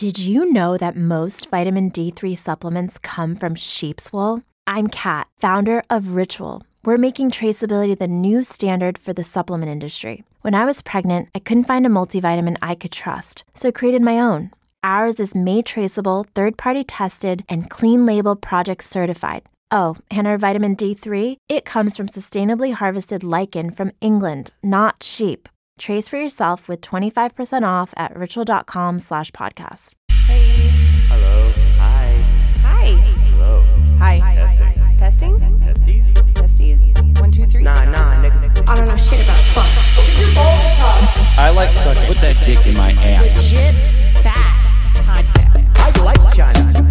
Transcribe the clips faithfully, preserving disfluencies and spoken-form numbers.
Did you know that most vitamin D three supplements come from sheep's wool? I'm Kat, founder of Ritual. We're making traceability the new standard for the supplement industry. When I was pregnant, I couldn't find a multivitamin I could trust, so I created my own. Ours is made traceable, third-party tested, and clean label project certified. Oh, and our vitamin D three, it comes from sustainably harvested lichen from England, not sheep. Trace for yourself with twenty-five percent off at ritual.com slash podcast. Hey. Hello. Hi. Hi. Hello. Hi. Testing. Testing? Testies? Testies? One, two, three? Nah, nah, nigga. I don't know shit about fuck. I like sucking. Put that dick in my ass. Legit bad podcast. I like China.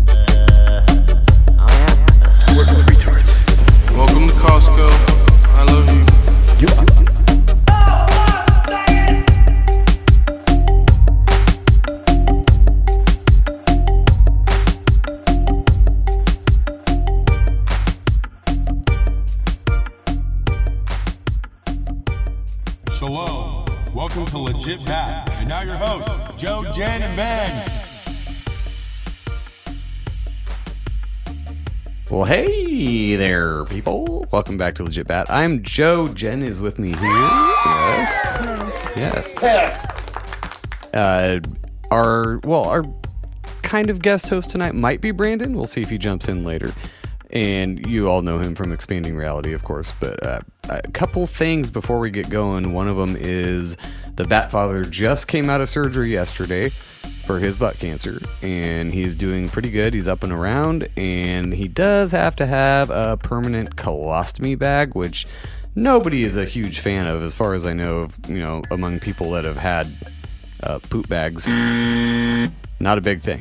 Uh, oh yeah. Working with retards. Welcome to Costco. I love you. You are. Shalom. Welcome to Legit Bad. And now your hosts, Joe, Jen, and Ben. Well, hey there, people. Welcome back to Legit Bat. I'm Joe. Jen is with me here. Yes. Yes. Yes. Uh, our, well, our kind of guest host tonight might be Brandon. We'll see if he jumps in later. And you all know him from Expanding Reality, of course. But uh, a couple things before we get going. One of them is the Batfather just came out of surgery yesterday for his butt cancer, and he's doing pretty good. He's up and around, and he does have to have a permanent colostomy bag, which nobody is a huge fan of, as far as I know, of, you know, among people that have had uh, poop bags. Not a big thing.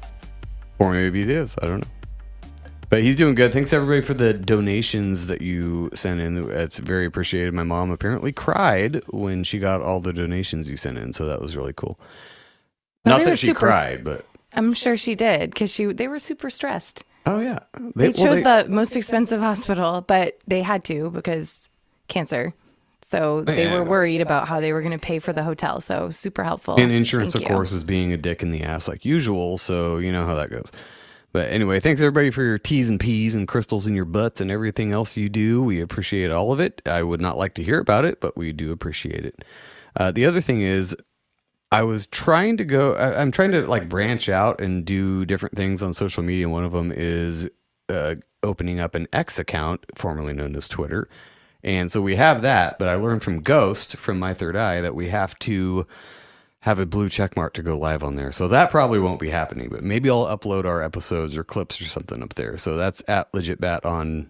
Or maybe it is. I don't know. But he's doing good. Thanks everybody for the donations that you sent in. It's very appreciated. My mom apparently cried when she got all the donations you sent in, so that was really cool. Well, Not that she super, cried, but I'm sure she did, because she they were super stressed. oh yeah, They, well, chose they- the most expensive hospital, but they had to because cancer. So they Yeah. were worried about how they were going to pay for the hotel. So super helpful. and insurance, Thank of you. course, is being a dick in the ass like usual. So you know how that goes. But anyway, thanks everybody for your T's and P's and crystals in your butts and everything else you do. We appreciate all of it. I would not like to hear about it, but we do appreciate it. Uh, the other thing is, I was trying to go, I, I'm trying to like branch out and do different things on social media. One of them is uh, opening up an X account, formerly known as Twitter. And so we have that, but I learned from Ghost, from My Third Eye, that we have to have a blue check mark to go live on there. So that probably won't be happening, but maybe I'll upload our episodes or clips or something up there. So that's at LegitBat on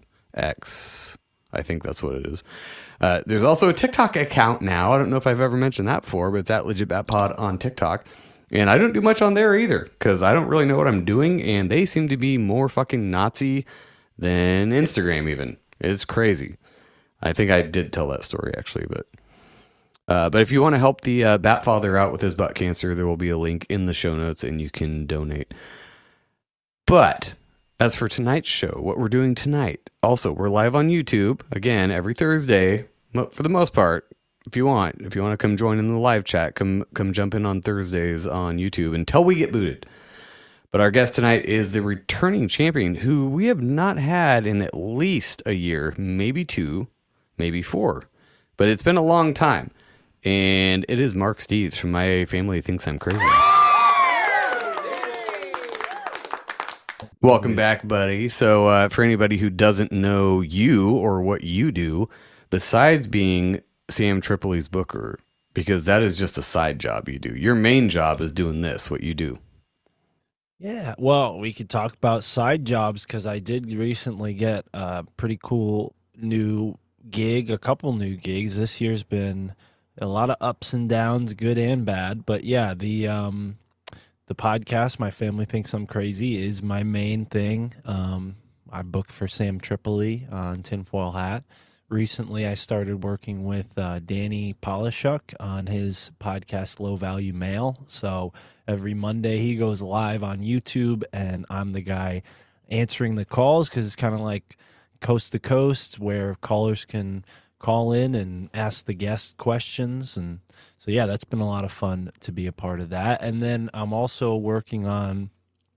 X. I think that's what it is. Uh, there's also a TikTok account now. I don't know if I've ever mentioned that before, but it's at LegitBatPod on TikTok. And I don't do much on there either, because I don't really know what I'm doing, and they seem to be more fucking Nazi than Instagram even. It's crazy. I think I did tell that story, actually, but... Uh, but if you want to help the uh, Batfather out with his butt cancer, there will be a link in the show notes and you can donate. But as for tonight's show, what we're doing tonight, also, we're live on YouTube, again, every Thursday, for the most part. If you want, if you want to come join in the live chat, come come jump in on Thursdays on YouTube until we get booted. But our guest tonight is the returning champion, who we have not had in at least a year, maybe two, maybe four. But it's been a long time. And it is Mark Steves from My Family Thinks I'm Crazy. Welcome back, buddy. So uh, for anybody who doesn't know you or what you do, besides being Sam Tripoli's booker, because that is just a side job you do. Your main job is doing this, what you do. Yeah, well, we could talk about side jobs, because I did recently get a pretty cool new gig, a couple new gigs. This year's been a lot of ups and downs, good and bad. But yeah, the um, the podcast, My Family Thinks I'm Crazy, is my main thing. Um, I booked for Sam Tripoli on Tinfoil Hat. Recently, I started working with uh, Danny Polishuk on his podcast, Low Value Mail. So every Monday, he goes live on YouTube, and I'm the guy answering the calls, because it's kind of like coast to coast, where callers can call in and ask the guest questions. And so, yeah, that's been a lot of fun to be a part of that. And then I'm also working on,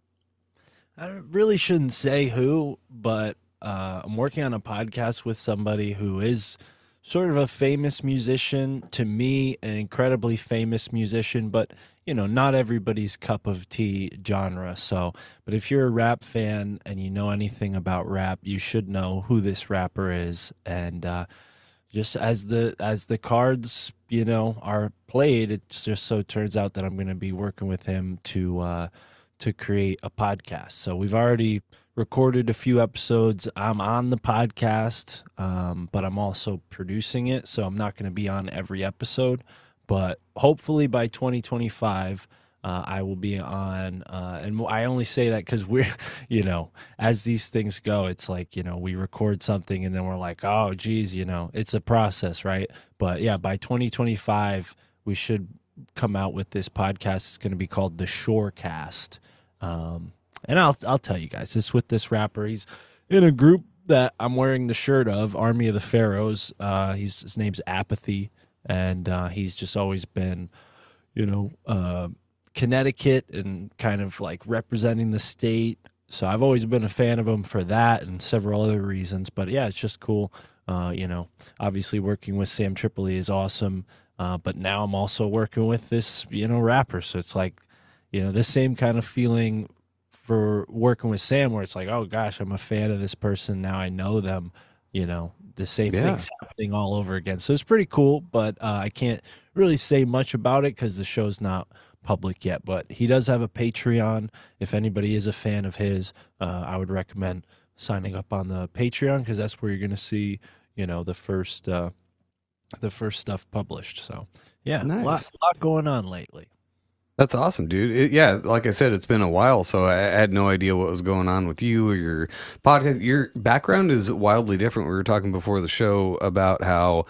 I really shouldn't say who, but uh, I'm working on a podcast with somebody who is sort of a famous musician, to me, an incredibly famous musician, but, you know, not everybody's cup of tea genre. So, but if you're a rap fan and you know anything about rap, you should know who this rapper is. And uh, just as the as the cards, you know, are played, it just so turns out that I'm going to be working with him to uh, to create a podcast. So we've already recorded a few episodes. I'm on the podcast, um, but I'm also producing it, so I'm not going to be on every episode. But hopefully by twenty twenty-five, uh, I will be on. Uh, and I only say that because we're, you know, as these things go, it's like, you know, we record something and then we're like, oh, geez, you know, it's a process, right? But yeah, by twenty twenty-five, we should come out with this podcast. It's going to be called The Shorecast. Um, and I'll I'll tell you guys, it's with this rapper. He's in a group that I'm wearing the shirt of, Army of the Pharaohs. Uh, he's his name's Apathy, and uh, he's just always been, you know, uh, Connecticut and kind of like representing the state. So I've always been a fan of him for that and several other reasons. But yeah, it's just cool. Uh, you know, obviously working with Sam Tripoli is awesome. Uh, but now I'm also working with this, you know, rapper. So it's like, you know, the same kind of feeling for working with Sam, where it's like, oh gosh, I'm a fan of this person. Now I know them, you know, the same Yeah. thing's happening all over again. So it's pretty cool, but uh, I can't really say much about it because the show's not public yet. But he does have a Patreon. If anybody is a fan of his, uh, I would recommend signing up on the Patreon, because that's where you're going to see, you know, the first, uh, the first stuff published. So yeah, Nice. a lot, lot going on lately. That's awesome, dude. It, yeah, like I said, it's been a while, so I, I had no idea what was going on with you or your podcast. Your background is wildly different. We were talking before the show about how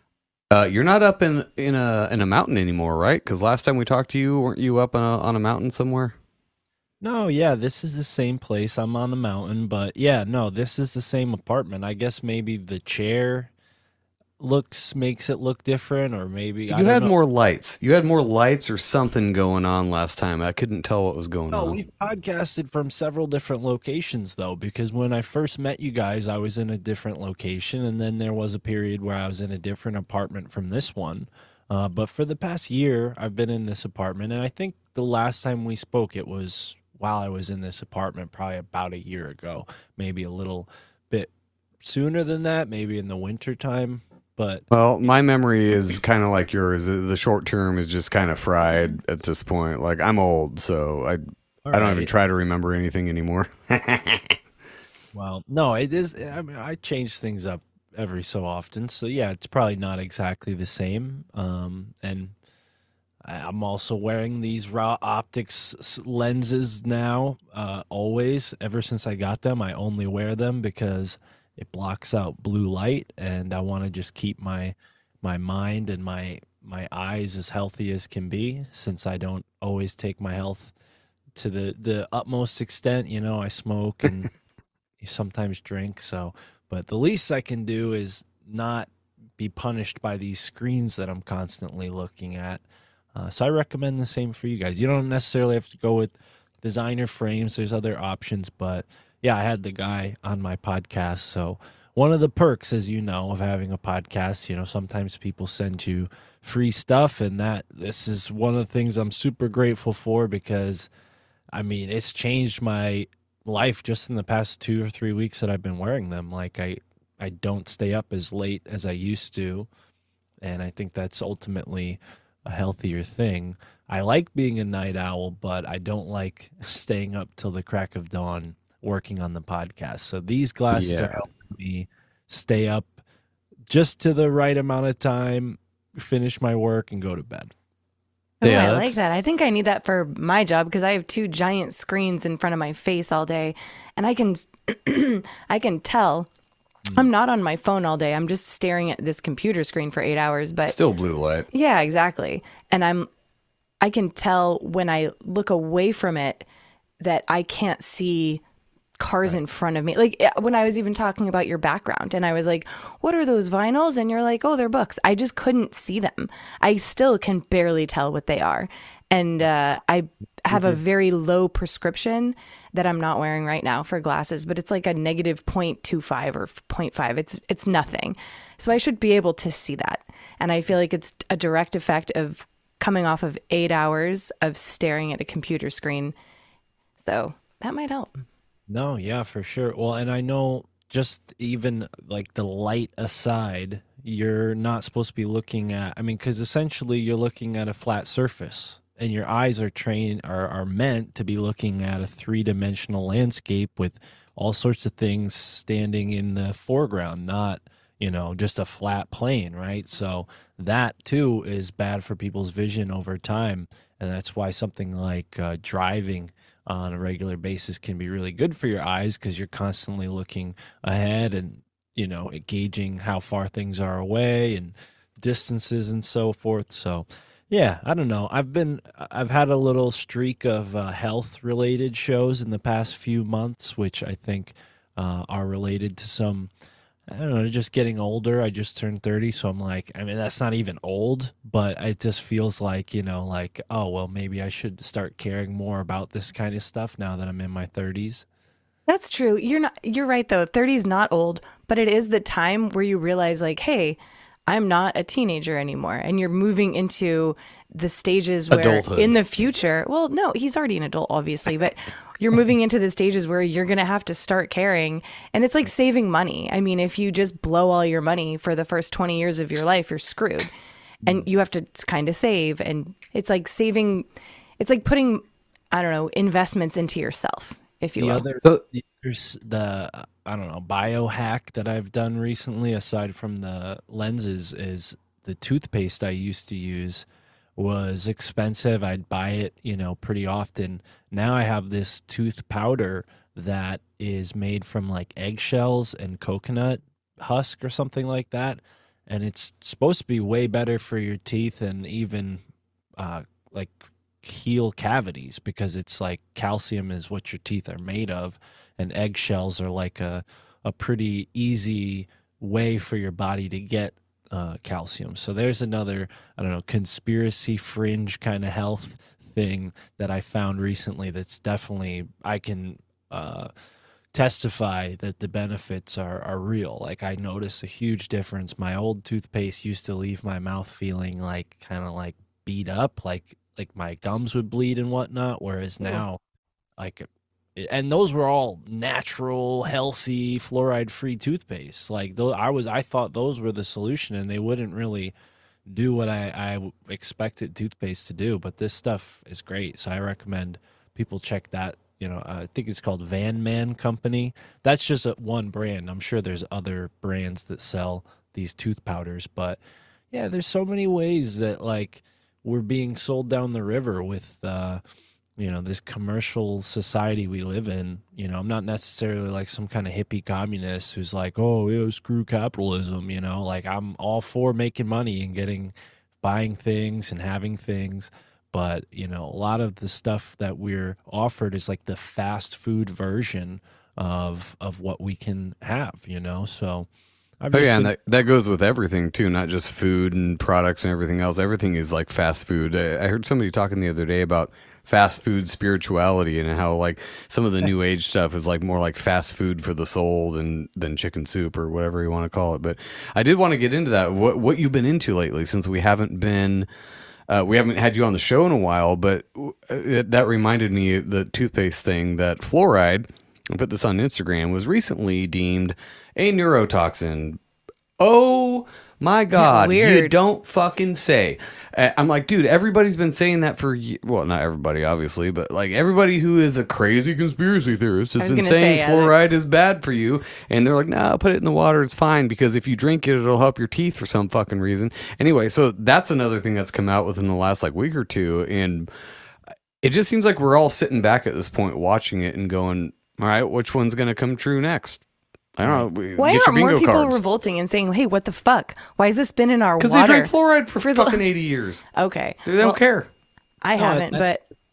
uh, you're not up in in a in a mountain anymore, right? Because last time we talked to you, weren't you up on a, on a mountain somewhere? No, yeah, this is the same place. I'm on the mountain, but yeah, no, this is the same apartment. I guess maybe the chair looks makes it look different, or maybe I You don't had know. more lights. You had more lights or something going on last time. I couldn't tell what was going No, on. we've podcasted from several different locations, though, because when I first met you guys, I was in a different location, and then there was a period where I was in a different apartment from this one. Uh, but for the past year, I've been in this apartment, and I think the last time we spoke, it was while I was in this apartment, probably about a year ago, maybe a little bit sooner than that, maybe in the winter time. But Well, my memory is kind of like yours. The short term is just kind of fried at this point. Like, I'm old, so I all I don't even right. try to remember anything anymore. Well, no, it is. I mean, I change things up every so often, so yeah, it's probably not exactly the same. Um, and I- I'm also wearing these raw optics s- lenses now. Uh, always, ever since I got them, I only wear them because it blocks out blue light, and I want to just keep my my mind and my my eyes as healthy as can be. Since I don't always take my health to the the utmost extent, you know, I smoke and you sometimes drink. So, but the least I can do is not be punished by these screens that I'm constantly looking at. Uh, so I recommend the same for you guys. You don't necessarily have to go with designer frames. There's other options, but yeah, I had the guy on my podcast. So one of the perks, as you know, of having a podcast, you know, sometimes people send you free stuff, and that this is one of the things I'm super grateful for, because I mean, it's changed my life just in the past two or three weeks that I've been wearing them. Like I, I don't stay up as late as I used to, and I think that's ultimately a healthier thing. I like being a night owl, but I don't like staying up till the crack of dawn working on the podcast. So these glasses Yeah. are helping me stay up just to the right amount of time, finish my work, and go to bed. Oh, Yeah, I that's- like that. I think I need that for my job because I have two giant screens in front of my face all day, and I can I can tell I'm not on my phone all day. I'm just staring at this computer screen for eight hours. But Still blue light. yeah, exactly. And I'm I can tell when I look away from it that I can't see cars in front of me. Like when I was even talking about your background and I was like, what are those vinyls? And you're like, oh, they're books. I just couldn't see them. I still can barely tell what they are. And uh, I have a very low prescription that I'm not wearing right now for glasses, but it's like a negative zero point two five or zero point five. It's, it's nothing. So I should be able to see that. And I feel like it's a direct effect of coming off of eight hours of staring at a computer screen. So that might help. No, yeah, for sure. Well, and I know just even like the light aside, you're not supposed to be looking at, I mean, because essentially you're looking at a flat surface and your eyes are trained, are, are meant to be looking at a three-dimensional landscape with all sorts of things standing in the foreground, not, you know, just a flat plane, right? So that too is bad for people's vision over time. And that's why something like uh, driving on a regular basis can be really good for your eyes, because you're constantly looking ahead and, you know, gauging how far things are away and distances and so forth. So yeah, I don't know. I've been, I've had a little streak of uh, health related shows in the past few months, which I think uh, are related to some, I don't know, just getting older. I just turned thirty, so I'm like, I mean, that's not even old, but it just feels like, you know, like, oh, well, maybe I should start caring more about this kind of stuff now that I'm in my thirties. That's true. You're not, you're right though. thirty is not old, but it is the time where you realize like, hey, I'm not a teenager anymore. And you're moving into the stages where Adulthood. in the future, well, no, he's already an adult, obviously, but you're moving into the stages where you're going to have to start caring. And it's like saving money. I mean, if you just blow all your money for the first twenty years of your life, you're screwed. And you have to kind of save. And it's like saving, it's like putting, I don't know, investments into yourself, if you The will. other, So- there's the, I don't know, biohack that I've done recently, aside from the lenses, is the toothpaste I used to use was expensive. I'd buy it, you know, pretty often. Now I have this tooth powder that is made from like eggshells and coconut husk or something like that. And it's supposed to be way better for your teeth and even uh, like heal cavities, because it's like calcium is what your teeth are made of, and eggshells are like a, a pretty easy way for your body to get uh, calcium. So there's another, I don't know, conspiracy fringe kind of health thing that I found recently that's definitely, I can uh, testify that the benefits are, are real. Like I noticed a huge difference. My old toothpaste used to leave my mouth feeling like kind of like beat up, like like my gums would bleed and whatnot, whereas now, like, and those were all natural, healthy, fluoride-free toothpaste. Like, those, I was, I thought those were the solution, and they wouldn't really do what I, I expected toothpaste to do. But this stuff is great, so I recommend people check that. You know, uh, I think it's called Van Man Company. That's just a, one brand. I'm sure there's other brands that sell these tooth powders, but yeah, there's so many ways that like we're being sold down the river with, uh, you know, this commercial society we live in. You know, I'm not necessarily like some kind of hippie communist who's like, oh, yeah, screw capitalism. You know, like I'm all for making money and getting, buying things and having things. But, you know, a lot of the stuff that we're offered is like the fast food version of of what we can have, you know? So I've Oh just yeah, and been- that, that goes with everything too, not just food and products and everything else. Everything is like fast food. I, I heard somebody talking the other day about fast food spirituality and how like some of the new age stuff is like more like fast food for the soul than than chicken soup or whatever you want to call it. But I did want to get into that. What what you've been into lately, since we haven't been uh, we haven't had you on the show in a while, but it, that reminded me of the toothpaste thing that fluoride, I put this on Instagram, was recently deemed a neurotoxin. Oh my God. You Weird. don't fucking say. Uh, I'm like, dude, everybody's been saying that for, ye- well, not everybody, obviously, but like everybody who is a crazy conspiracy theorist I has was been gonna say, saying yeah, fluoride is bad for you. And they're like, nah, put it in the water. It's fine because if you drink it, it'll help your teeth for some fucking reason. Anyway, so that's another thing that's come out within the last like week or two. And it just seems like we're all sitting back at this point watching it and going, all right, which one's going to come true next? I don't know. Why Get aren't your more bingo people cards. revolting and saying, hey, what the fuck? Why has this been in our Because water? they drank fluoride for, for the- fucking eighty years. Okay. They don't Well, care. I No, haven't, that's but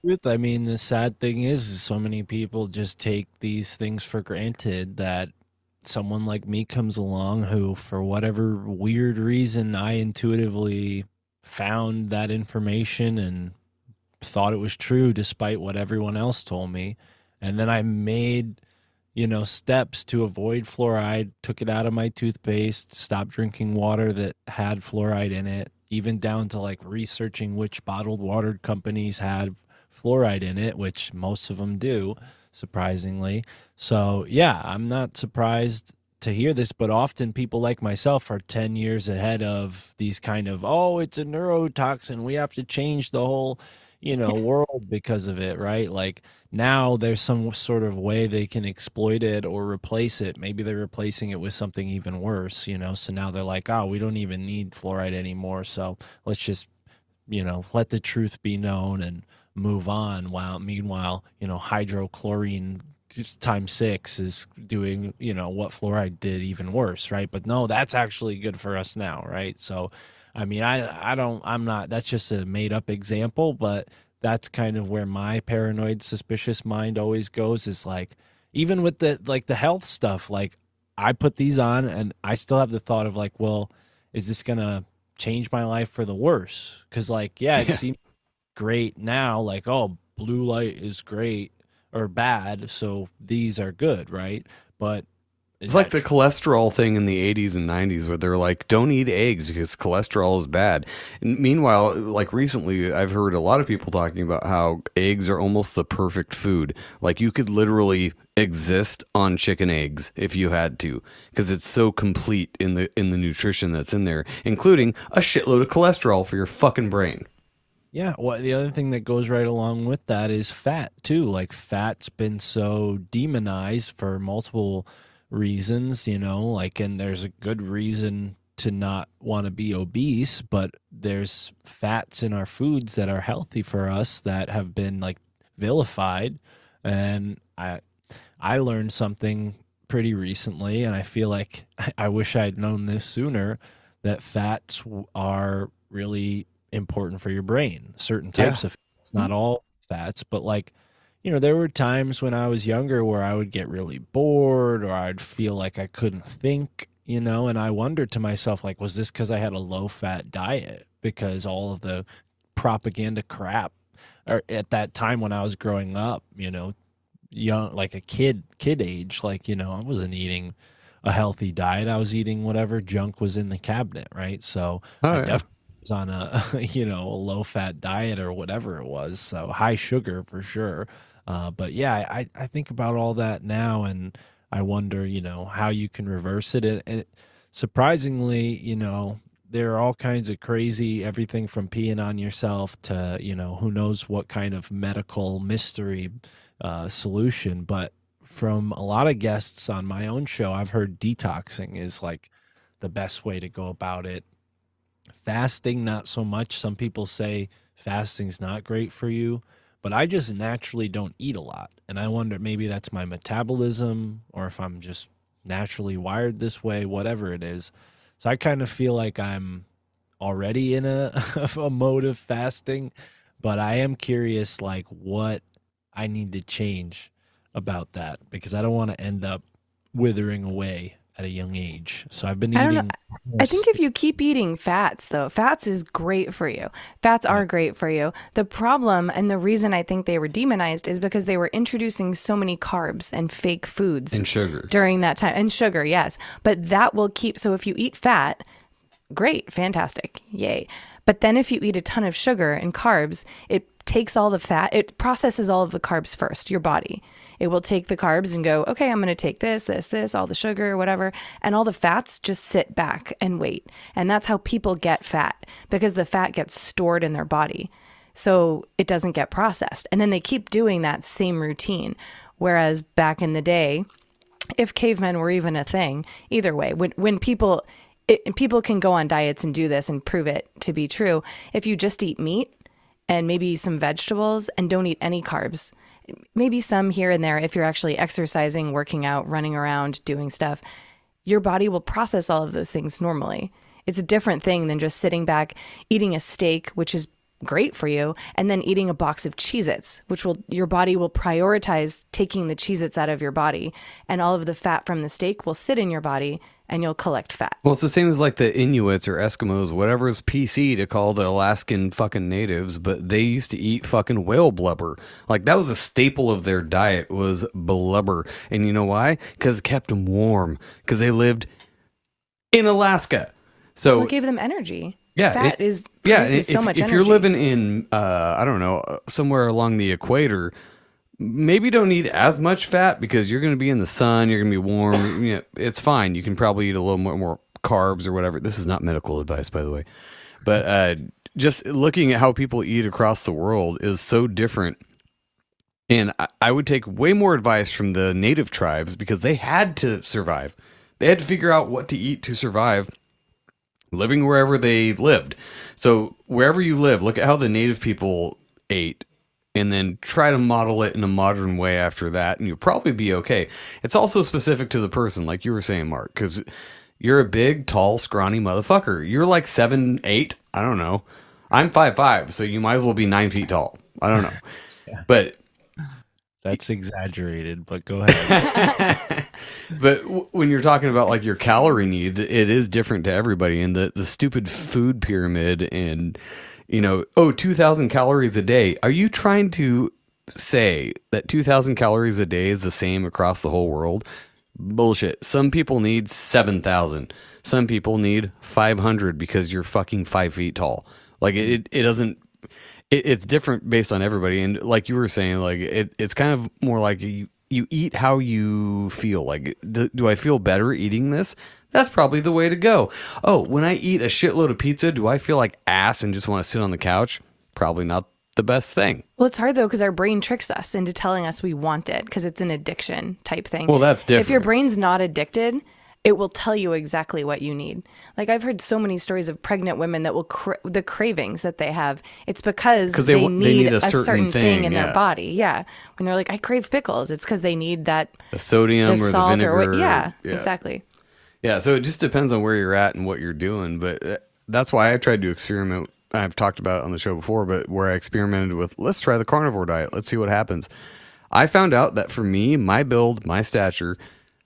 truth. I mean, the sad thing is, is so many people just take these things for granted that someone like me comes along who, for whatever weird reason, I intuitively found that information and thought it was true despite what everyone else told me. And then I made, you know, steps to avoid fluoride, took it out of my toothpaste, stopped drinking water that had fluoride in it, even down to like researching which bottled water companies had fluoride in it, which most of them do, surprisingly. So yeah, I'm not surprised to hear this, but often people like myself are ten years ahead of these kind of, oh, it's a neurotoxin, we have to change the whole, you know, world because of it, right? Like now there's some sort of way they can exploit it or replace it. Maybe they're replacing it with something even worse, you know? So now they're like, oh, we don't even need fluoride anymore. So let's just, you know, let the truth be known and move on. While meanwhile, you know, hydrochlorine just times six is doing, you know, what fluoride did even worse, right? But no, that's actually good for us now, right? So I mean, I I don't, I'm not, that's just a made up example, but that's kind of where my paranoid, suspicious mind always goes, is like, even with the, like the health stuff, like I put these on and I still have the thought of like, well, is this going to change my life for the worse? Cause like, yeah, it yeah. seems great now. Like, oh, blue light is great or bad, so these are good, right? But it's like the cholesterol thing in the eighties and nineties where they're like, don't eat eggs because cholesterol is bad. And meanwhile, like recently, I've heard a lot of people talking about how eggs are almost the perfect food. Like you could literally exist on chicken eggs if you had to, because it's so complete in the in the nutrition that's in there, including a shitload of cholesterol for your fucking brain. Yeah, well, the other thing that goes right along with that is fat too. Like fat's been so demonized for multiple reasons, you know, like, and there's a good reason to not want to be obese, but there's fats in our foods that are healthy for us that have been like vilified. And I I learned something pretty recently, and I feel like I wish I'd known this sooner, that fats are really important for your brain. Certain types yeah. of fats, not all fats, but like, you know, there were times when I was younger where I would get really bored or I'd feel like I couldn't think, you know, and I wondered to myself, like, was this because I had a low-fat diet? Because all of the propaganda crap, or at that time when I was growing up, you know, young, like a kid, kid age, like, you know, I wasn't eating a healthy diet. I was eating whatever junk was in the cabinet, right? So oh, I yeah. definitely was on a, you know, a low-fat diet or whatever it was. So high sugar for sure. Uh, but yeah, I, I think about all that now, and I wonder, you know, how you can reverse it. And, and surprisingly, you know, there are all kinds of crazy, everything from peeing on yourself to, you know, who knows what kind of medical mystery uh, solution. But from a lot of guests on my own show, I've heard detoxing is like the best way to go about it. Fasting, not so much. Some people say fasting's not great for you. But I just naturally don't eat a lot. And I wonder, maybe that's my metabolism, or if I'm just naturally wired this way, whatever it is. So I kind of feel like I'm already in a, a mode of fasting, but I am curious, like, what I need to change about that, because I don't want to end up withering away at a young age. So I've been I eating. don't know. I think if you keep eating fats, though, fats is great for you. Fats are great for you. The problem, and the reason I think they were demonized, is because they were introducing so many carbs and fake foods and sugar during that time. And sugar, yes. But that will keep, so if you eat fat, great, fantastic, yay. But then if you eat a ton of sugar and carbs, it takes all the fat, it processes all of the carbs first, your body. It will take the carbs and go, okay, I'm going to take this, this, this, all the sugar, whatever. And all the fats just sit back and wait. And that's how people get fat, because the fat gets stored in their body. So it doesn't get processed. And then they keep doing that same routine. Whereas back in the day, if cavemen were even a thing, either way, when, when people, it, people can go on diets and do this and prove it to be true. If you just eat meat and maybe some vegetables and don't eat any carbs, maybe some here and there, if you're actually exercising, working out, running around, doing stuff, your body will process all of those things normally. It's a different thing than just sitting back, eating a steak, which is great for you, and then eating a box of Cheez-Its, which will your body will prioritize taking the Cheez-Its out of your body, and all of the fat from the steak will sit in your body and you'll collect fat. Well, it's the same as like the Inuits or Eskimos, whatever is P C to call the Alaskan fucking natives, but they used to eat fucking whale blubber. Like that was a staple of their diet was blubber. And you know why? Because it kept them warm. Because they lived in Alaska. So What gave them energy? Yeah, fat it- is yeah, produces if, so much if energy. you're living in, uh, I don't know, uh, somewhere along the equator, maybe don't eat as much fat because you're going to be in the sun, you're going to be warm. You know, it's fine. You can probably eat a little more, more carbs or whatever. This is not medical advice, by the way. But uh, just looking at how people eat across the world is so different. And I, I would take way more advice from the native tribes because they had to survive. They had to figure out what to eat to survive living wherever they lived. So wherever you live, look at how the native people ate and then try to model it in a modern way after that, and you'll probably be okay. It's also specific to the person, like you were saying, Mark, because you're a big, tall, scrawny motherfucker. You're like seven, eight. I don't know. I'm five five, so you might as well be nine feet tall. I don't know. Yeah. But That's exaggerated, but go ahead. but w- when you're talking about like your calorie needs, it is different to everybody. And the, the stupid food pyramid and, you know, oh, two thousand calories a day. Are you trying to say that two thousand calories a day is the same across the whole world? Bullshit. Some people need seven thousand. Some people need five hundred because you're fucking five feet tall. Like it, it doesn't, it, it's different based on everybody. And like you were saying, like it, it's kind of more like you, you eat how you feel. Like, do, do I feel better eating this? That's probably the way to go. Oh, when I eat a shitload of pizza, do I feel like ass and just want to sit on the couch? Probably not the best thing. Well, it's hard though because our brain tricks us into telling us we want it because it's an addiction type thing. Well, that's different. If your brain's not addicted, it will tell you exactly what you need. Like I've heard so many stories of pregnant women that will cra- the cravings that they have. It's because 'Cause they, they wa- need, they need a a certain certain, thing, thing, in yeah. their body. Yeah, when they're like, I crave pickles, it's because they need that The sodium the or the salt vinegar. or what. Yeah, yeah, exactly. Yeah, so it just depends on where you're at and what you're doing. But uh, that's why I tried to experiment. I've talked about it on the show before, but where I experimented with, let's try the carnivore diet. Let's see what happens. I found out that for me, my build, my stature,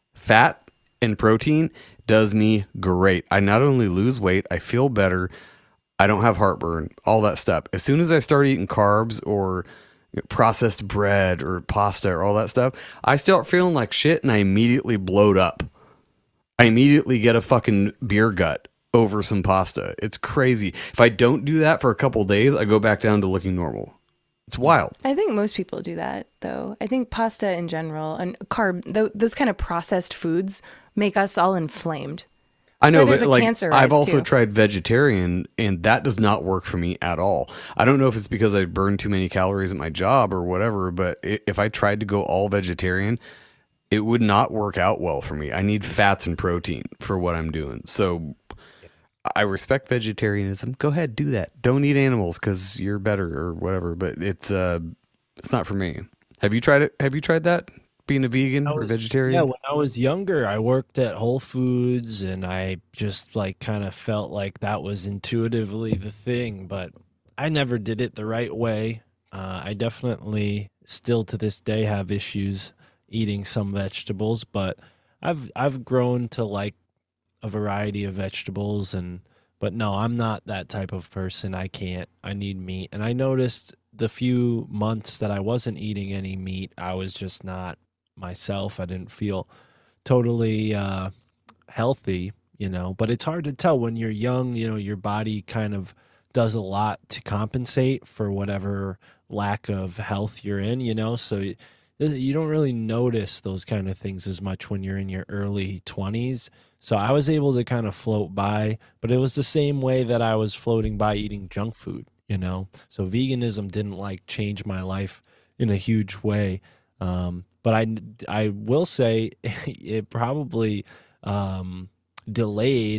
fat and protein does me great. I not only lose weight, I feel better. I don't have heartburn, all that stuff. As soon as I start eating carbs or processed bread or pasta or all that stuff, I start feeling like shit and I immediately bloat up. I immediately get a fucking beer gut over some pasta. It's crazy. If I don't do that for a couple days, I go back down to looking normal. It's wild. I think most people do that, though. I think pasta in general and carb, th- those kind of processed foods make us all inflamed. I That's know, why there's but a like cancer I've rise, also too. tried vegetarian, and that does not work for me at all. I don't know if it's because I burn too many calories at my job or whatever, but i- if I tried to go all vegetarian, it would not work out well for me. I need fats and protein for what I'm doing. So I respect vegetarianism. Go ahead, do that. Don't eat animals because you're better or whatever. But it's uh, it's not for me. Have you tried it? Have you tried that? Being a vegan I or was- vegetarian? Yeah, when I was younger, I worked at Whole Foods and I just like kind of felt like that was intuitively the thing, but I never did it the right way. Uh, I definitely still to this day have issues eating some vegetables, but I've I've grown to like a variety of vegetables and but no, I'm not that type of person. I can't. I need meat. And I noticed the few months that I wasn't eating any meat, I was just not myself. I didn't feel totally uh, healthy, you know. But it's hard to tell when you're young, you know, your body kind of does a lot to compensate for whatever lack of health you're in, you know. So y- you don't really notice those kind of things as much when you're in your early twenties. So I was able to kind of float by, but it was the same way that I was floating by eating junk food, you know. So veganism didn't like change my life in a huge way. Um, but I, I will say it probably um, delayed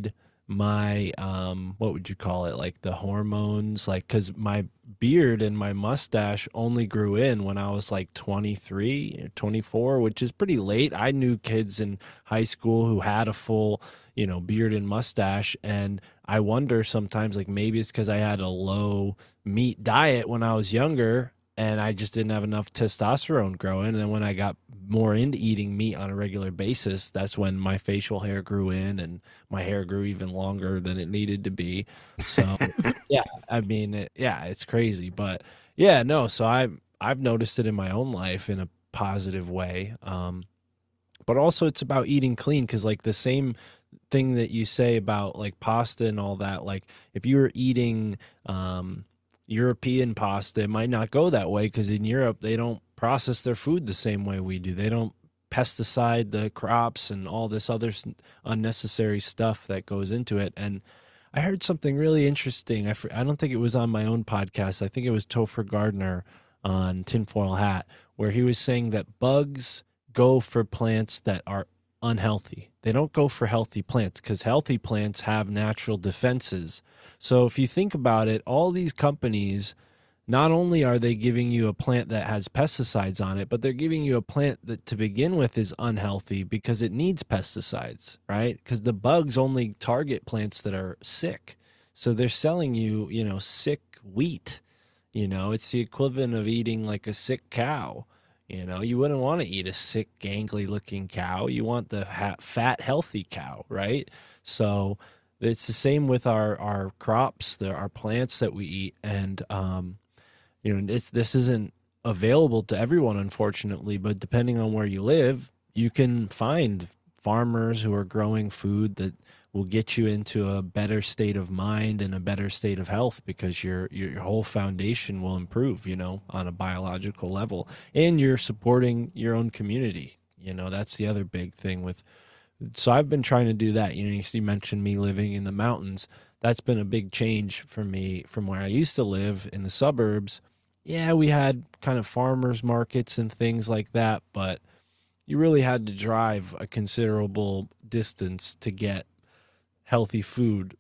my um what would you call it, like the hormones, like because my beard and my mustache only grew in when I was like twenty-three or twenty-four, which is pretty late. I knew kids in high school who had a full, you know, beard and mustache, and I wonder sometimes, like, maybe it's because I had a low meat diet when I was younger and I just didn't have enough testosterone growing. And then when I got more into eating meat on a regular basis, that's when my facial hair grew in and my hair grew even longer than it needed to be. So yeah, I mean, it, yeah, it's crazy, but yeah, no. So I I've noticed it in my own life in a positive way. Um, but also it's about eating clean, because like the same thing that you say about like pasta and all that, like if you were eating um, European pasta, it might not go that way, because in Europe they don't process their food the same way we do. They don't pesticide the crops and all this other unnecessary stuff that goes into it. And I heard something really interesting. I, I don't think it was on my own podcast. I think it was Topher Gardner on Tinfoil Hat, where he was saying that bugs go for plants that are unhealthy. They don't go for healthy plants, because healthy plants have natural defenses. So if you think about it, all these companies, not only are they giving you a plant that has pesticides on it, but they're giving you a plant that to begin with is unhealthy because it needs pesticides, right? Because the bugs only target plants that are sick. So they're selling you, you know, sick wheat. You know, it's the equivalent of eating like a sick cow. You know, you wouldn't want to eat a sick, gangly looking cow. You want the ha- fat, healthy cow, right? So it's the same with our, our crops, the, our plants that we eat. And, um, you know, it's, this isn't available to everyone, unfortunately, but depending on where you live, you can find farmers who are growing food that will get you into a better state of mind and a better state of health, because your, your your whole foundation will improve, you know, on a biological level, and you're supporting your own community. You know, that's the other big thing with, so I've been trying to do that. You know, you see, mentioned me living in the mountains. That's been a big change for me from where I used to live in the suburbs. Yeah, we had kind of farmers markets and things like that, but you really had to drive a considerable distance to get healthy food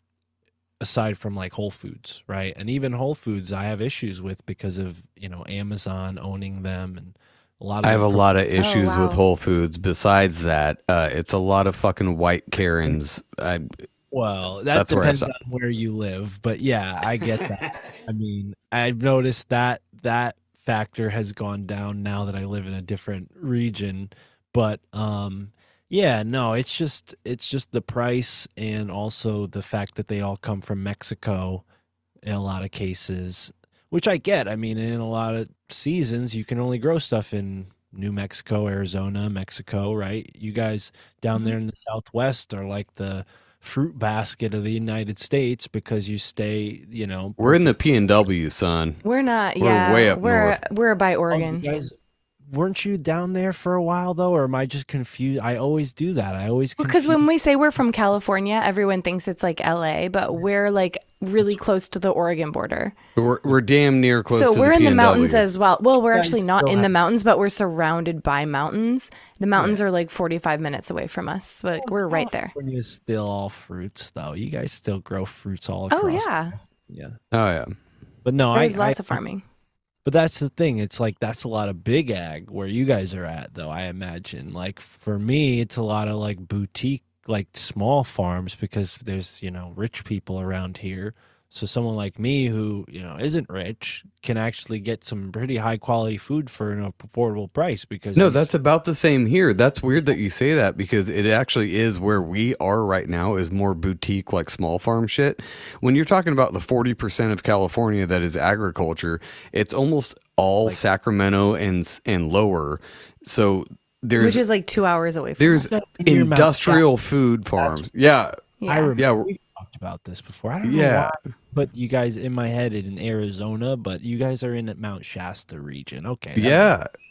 aside from like Whole Foods, right? And even Whole Foods I have issues with because of, you know, Amazon owning them, and a lot of I have a them- lot of issues wow. with Whole Foods. Besides that, uh, it's a lot of fucking white Karens. I, Well, that That's where I depends stop. on where you live, but yeah, I get that. I mean, I've noticed that that factor has gone down now that I live in a different region, but um yeah, no, it's just it's just the price, and also the fact that they all come from Mexico in a lot of cases, which I get. I mean, in a lot of seasons you can only grow stuff in New Mexico, Arizona, Mexico, right? You guys down there in the Southwest are like the fruit basket of the United States, because you stay, you know, we're in the P N W, son. We're not. We're yeah, way up we're north. we're by Oh, Oregon. you guys, weren't you down there for a while though, or am I just confused? I always do that. I always Because confuse- when we say we're from California, everyone thinks it's like L A, but we're like really close to the Oregon border. We're we're damn near close. So to we're the in the P N W. mountains as well. Well, we're guys actually not still in the have- mountains, but we're surrounded by mountains. The mountains are like forty-five minutes away from us, but we're right there. California is still all fruits though. You guys still grow fruits all across. Oh yeah, yeah. Oh yeah. But no, there's I, lots I, of farming. But that's the thing. It's like that's a lot of big ag where you guys are at, though, I imagine. Like for me, it's a lot of like boutique, like small farms, because there's, you know, rich people around here. So someone like me who, you know, isn't rich can actually get some pretty high quality food for an affordable price, because No, these- that's about the same here. That's weird that you say that, because it actually is where we are right now, is more boutique, like small farm shit. When you're talking about the forty percent of California that is agriculture, it's almost all Sacramento and and lower. So there's Which is like two hours away from there's us. near Mount industrial food farms. Yeah. Yeah. I remember Yeah. we've talked about this before. I don't know Yeah. why, but you guys in my head in Arizona, but you guys are in Mount Shasta region. Okay. that Yeah.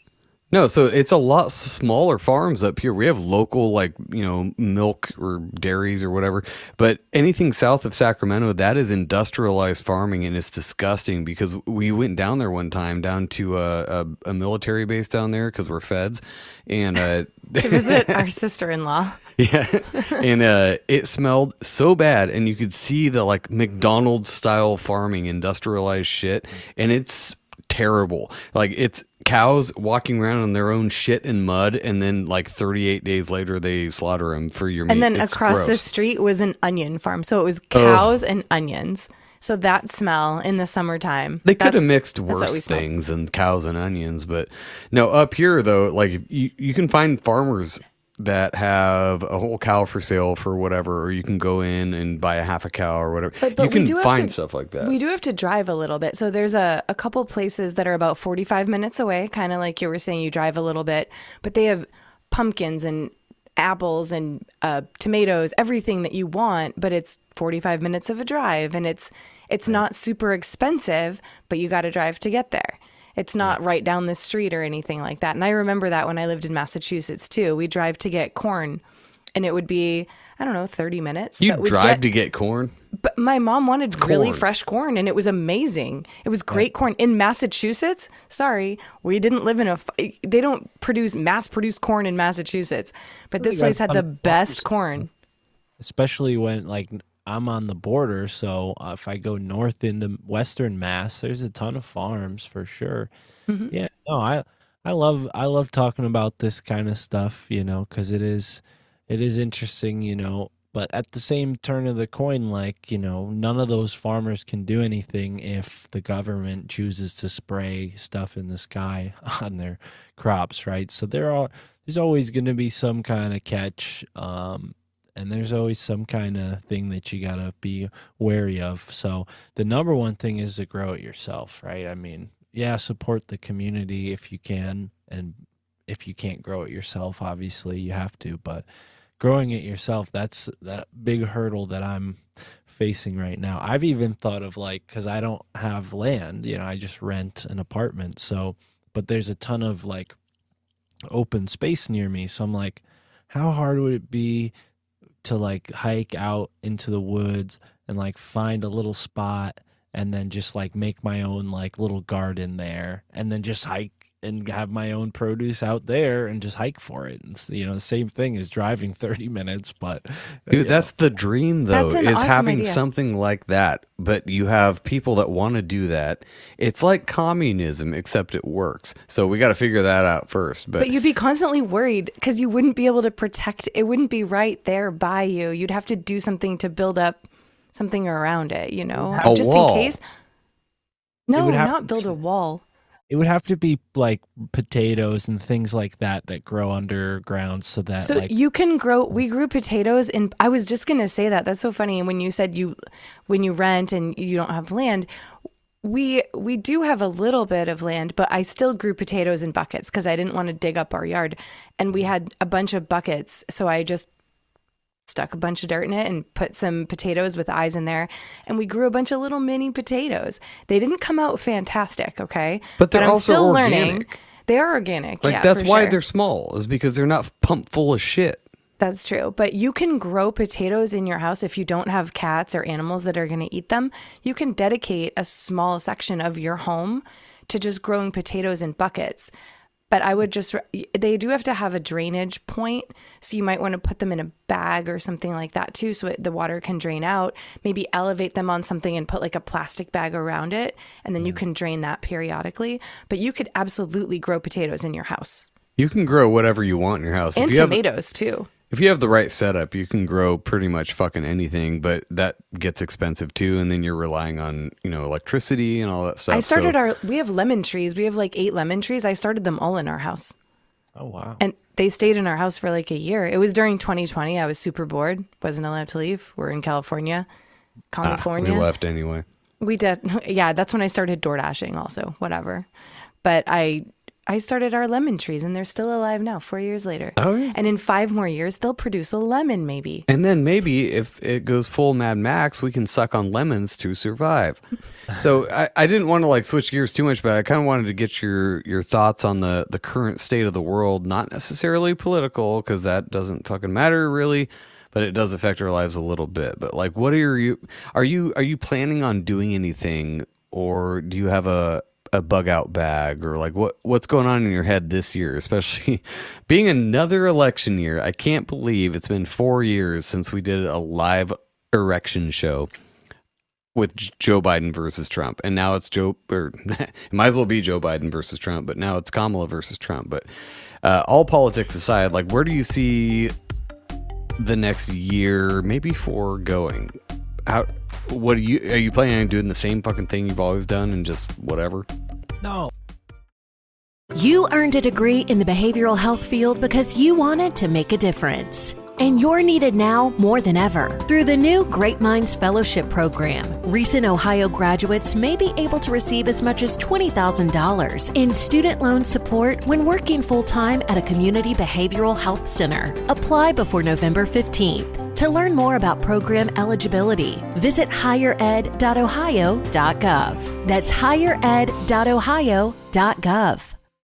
No, so it's a lot s- smaller farms up here. We have local, like, you know, milk or dairies or whatever. But anything south of Sacramento, that is industrialized farming, and it's disgusting because we went down there one time, down to a, a, a military base down there because we're feds. And uh, To visit our sister-in-law. yeah, and uh, it smelled so bad, and you could see the like McDonald's style farming, industrialized shit, and it's terrible. Like it's cows walking around in their own shit and mud, and then like thirty-eight days later they slaughter them for your meat. And then It's across the gross. street was an onion farm. So it was cows and onions. So that smell in the summertime. They could have that's- mixed that's what we worse smelled. things than cows and onions, but no, up here though, like you, you can find farmers that have a whole cow for sale for whatever, or you can go in and buy a half a cow or whatever. But- but you we can do have find to- stuff like that. We do have to drive a little bit. So there's a, a couple places that are about forty-five minutes away, kind of like you were saying, you drive a little bit, but they have pumpkins and apples and uh, tomatoes, everything that you want, but it's forty-five minutes of a drive, and it's it's not super expensive, but you got to drive to get there. It's not right down the street or anything like that. And I remember that when I lived in Massachusetts too. We drive to get corn, and it would be, I don't know, thirty minutes. You but we'd drive get- to get corn? But my mom wanted really corn. fresh corn, and it was amazing. It was great corn in Massachusetts. Sorry, we didn't live in a. f- They don't produce mass produced corn in Massachusetts, but this got place a had ton the of best corn. Especially when like I'm on the border, so uh, if I go north into Western Mass, there's a ton of farms for sure. Yeah, no, I I love I love talking about this kind of stuff, you know, because it is it is interesting, you know. But at the same turn of the coin, like, you know, none of those farmers can do anything if the government chooses to spray stuff in the sky on their crops, right? So there are there's always going to be some kind of catch, um, and there's always some kind of thing that you got to be wary of. So the number one thing is to grow it yourself, right? I mean, yeah, support the community if you can, and if you can't grow it yourself, obviously you have to, but growing it yourself, that's that big hurdle that I'm facing right now. I've even thought of like, because I don't have land, you know, I just rent an apartment. So, but there's a ton of like open space near me. So I'm like, how hard would it be to like hike out into the woods and like find a little spot and then just like make my own like little garden there and then just hike and have my own produce out there and just hike for it. And, you know, the same thing as driving thirty minutes, but you Dude, know. that's the dream, though, That's an is awesome having idea. something like that. But you have people that want to do that. It's like communism, except it works. So we got to figure that out first. But, But you'd be constantly worried because you wouldn't be able to protect. It wouldn't be right there by you. You'd have to do something to build up something around it, you know, A just wall. in case. No, would have not to build a wall. It would have to be like potatoes and things like that that grow underground so that So like you can grow. We grew potatoes, and I was just gonna say that. That's so funny. And when you said you, when you rent and you don't have land, we we do have a little bit of land, but I still grew potatoes in buckets because I didn't want to dig up our yard, and we had a bunch of buckets. So I just stuck a bunch of dirt in it and put some potatoes with eyes in there, and we grew a bunch of little mini potatoes. They didn't come out fantastic, okay? But they're I'm also still organic. learning. They are organic. like, yeah, that's for why sure. they're small, is because they're not pumped full of shit. That's true. But you can grow potatoes in your house if you don't have cats or animals that are going to eat them. You can dedicate a small section of your home to just growing potatoes in buckets. But I would just, they do have to have a drainage point. So you might want to put them in a bag or something like that too, so it, the water can drain out. Maybe elevate them on something and put like a plastic bag around it. And then you can drain that periodically. But you could absolutely grow potatoes in your house. You can grow whatever you want in your house. And if you have, tomatoes too. if you have the right setup, you can grow pretty much fucking anything, but that gets expensive too. And then you're relying on, you know, electricity and all that stuff. I started so, our, we have lemon trees. We have like eight lemon trees. I started them all in our house. oh wow. And they stayed in our house for like a year. It was during twenty twenty. I was super bored. Wasn't allowed to leave. We're in California. ah, California. we left anyway. We did. Yeah, that's when I started door dashing also, whatever. But I I started our lemon trees, and they're still alive now, four years later. Oh, yeah. And in five more years, they'll produce a lemon, maybe. And then maybe if it goes full Mad Max, we can suck on lemons to survive. So I, I didn't want to like switch gears too much, but I kind of wanted to get your your thoughts on the the current state of the world, not necessarily political, because that doesn't fucking matter really, but it does affect our lives a little bit. But like, what are you are you are you planning on doing anything, or do you have a a bug out bag, or like what what's going on in your head this year, especially being another election year? I can't believe it's been four years since we did a live erection show with Joe Biden versus Trump, and now it's Joe, or it might as well be Joe Biden versus Trump, but now it's Kamala versus Trump. But uh, all politics aside, like, where do you see the next year, maybe four, going? How? What are you? Are you planning on doing the same fucking thing you've always done and just whatever? No. You earned a degree in the behavioral health field because you wanted to make a difference. And you're needed now more than ever. Through the new Great Minds Fellowship Program, recent Ohio graduates may be able to receive as much as twenty thousand dollars in student loan support when working full-time at a community behavioral health center. Apply before November fifteenth. To learn more about program eligibility, visit higher ed dot ohio dot gov. That's higher ed dot ohio dot gov.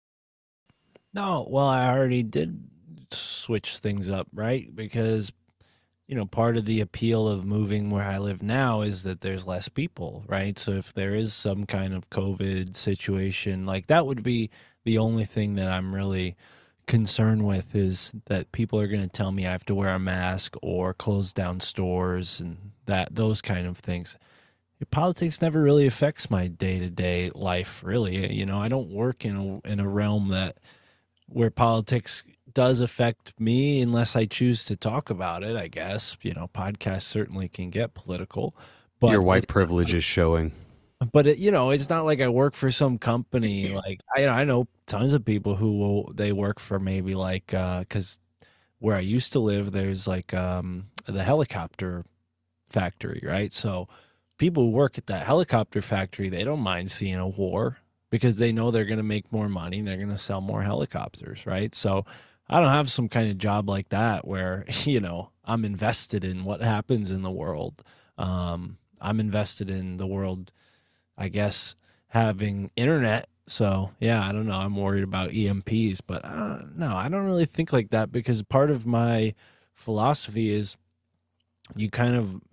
No, well, I already did switch things up, right? Because, you know, part of the appeal of moving where I live now is that there's less people, right? So if there is some kind of COVID situation, like that would be the only thing that I'm really concerned with, is that people are going to tell me I have to wear a mask or close down stores and that those kind of things. Politics never really affects my day-to-day life, really. You know, I don't work in a, in a realm that where politics does affect me unless I choose to talk about it, I guess. You know, podcasts certainly can get political. But your white privilege is showing. But, it, you know, it's not like I work for some company. Like, I, I know tons of people who will, they work for maybe like, because uh, where I used to live, there's like um, the helicopter factory, right? So people who work at that helicopter factory, they don't mind seeing a war because they know they're going to make more money and they're going to sell more helicopters, right? So I don't have some kind of job like that where, you know, I'm invested in what happens in the world. Um, I'm invested in the world, I guess, having internet. So, yeah, I don't know. I'm worried about E M Ps, but I don't, no, I don't really think like that, because part of my philosophy is you kind of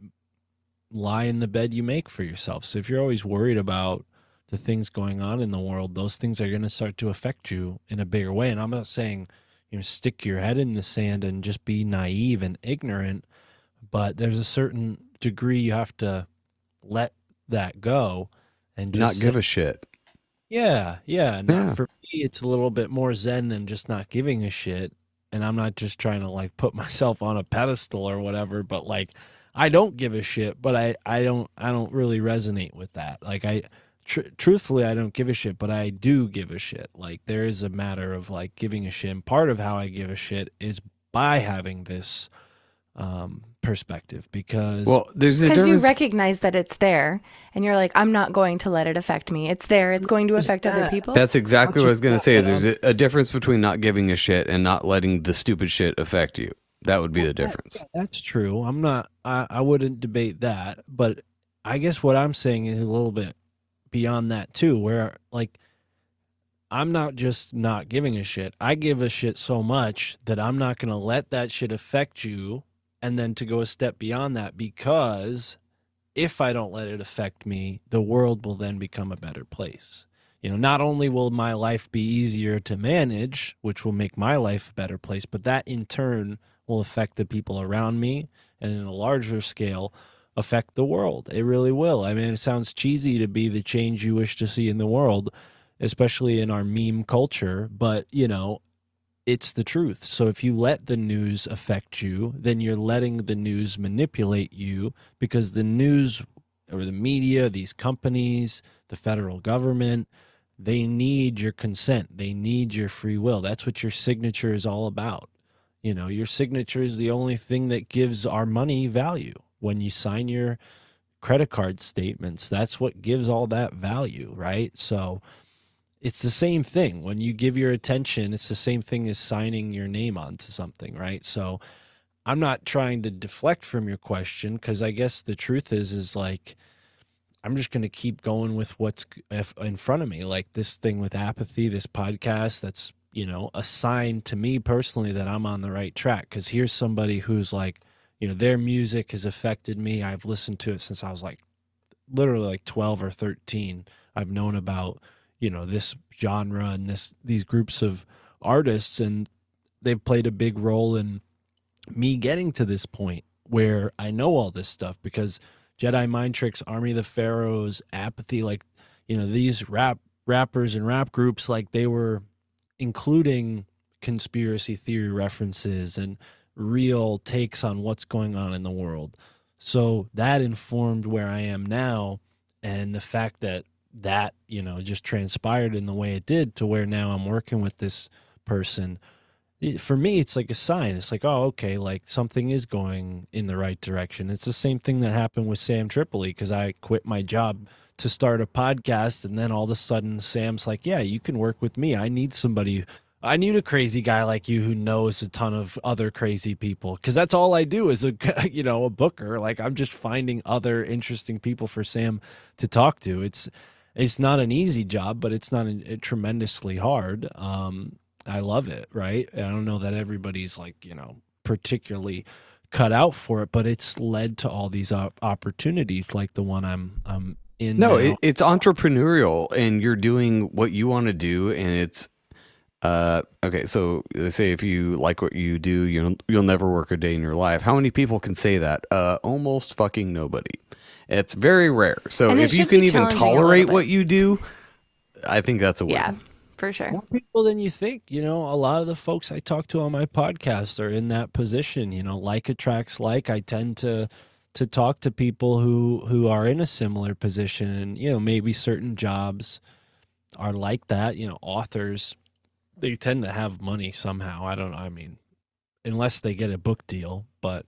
lie in the bed you make for yourself. So if you're always worried about the things going on in the world, those things are going to start to affect you in a bigger way. And I'm not saying, you know, stick your head in the sand and just be naive and ignorant, but there's a certain degree you have to let that go and just not give a shit. Yeah, yeah. Not, Yeah. For me, it's a little bit more zen than just not giving a shit. And I'm not just trying to like put myself on a pedestal or whatever, but like I don't give a shit, but I, I don't I don't really resonate with that. Like I tr- truthfully, I don't give a shit, but I do give a shit. Like there is a matter of like giving a shit. And part of how I give a shit is by having this um, perspective, because Well, there's a Because you difference. recognize that it's there, and you're like, I'm not going to let it affect me. It's there. It's going to affect other people. That's exactly what I was going to say. Is there's a, a difference between not giving a shit and not letting the stupid shit affect you. That would be the difference. That's true. I'm not, I, I wouldn't debate that, but I guess what I'm saying is a little bit beyond that too, where like, I'm not just not giving a shit. I give a shit so much that I'm not going to let that shit affect you. And then to go a step beyond that, because if I don't let it affect me, the world will then become a better place. You know, not only will my life be easier to manage, which will make my life a better place, but that in turn will affect the people around me, and in a larger scale, affect the world. It really will. I mean, it sounds cheesy to be the change you wish to see in the world, especially in our meme culture, but, you know, it's the truth. So if you let the news affect you, then you're letting the news manipulate you, because the news or the media, these companies, the federal government, they need your consent. They need your free will. That's what your signature is all about. You know, your signature is the only thing that gives our money value. When you sign your credit card statements, that's what gives all that value, right? So it's the same thing. When you give your attention, it's the same thing as signing your name onto something, right? So I'm not trying to deflect from your question, because I guess the truth is, is like, I'm just going to keep going with what's in front of me. Like this thing with apathy, this podcast, that's, you know, a sign to me personally that I'm on the right track. Because here's somebody who's like, you know, their music has affected me. I've listened to it since I was like literally like twelve or thirteen. I've known about, you know, this genre and this these groups of artists, and they've played a big role in me getting to this point where I know all this stuff, because Jedi Mind Tricks, Army of the Pharaohs, Apathy, like, you know, these rap rappers and rap groups, like they were including conspiracy theory references and real takes on what's going on in the world. So that informed where I am now, and the fact that that, you know, just transpired in the way it did to where now I'm working with this person. For me, it's like a sign. It's like, oh, okay, like something is going in the right direction. It's the same thing that happened with Sam Tripoli, because I quit my job to start a podcast, and then all of a sudden Sam's like, yeah, you can work with me. I need somebody. I need a crazy guy like you who knows a ton of other crazy people, because that's all I do is a, you know, a booker. Like I'm just finding other interesting people for Sam to talk to. It's it's not an easy job, but it's not a, a tremendously hard. Um, I love it, right? I don't know that everybody's like, you know, particularly cut out for it, but it's led to all these op- opportunities like the one I'm I'm in. No, now. it, it's entrepreneurial, and you're doing what you want to do, and it's uh okay. So they say if you like what you do, you'll you'll never work a day in your life. How many people can say that? Uh, almost fucking nobody. It's very rare. So And it if you should can be even challenging a little tolerate bit. what you do, I think that's a win. Yeah, for sure. More people than you think. You know, a lot of the folks I talk to on my podcast are in that position. You know, like attracts like. I tend to to talk to people who who are in a similar position, and you know, maybe certain jobs are like that. You know, authors, they tend to have money somehow. I don't know. I mean, unless they get a book deal, but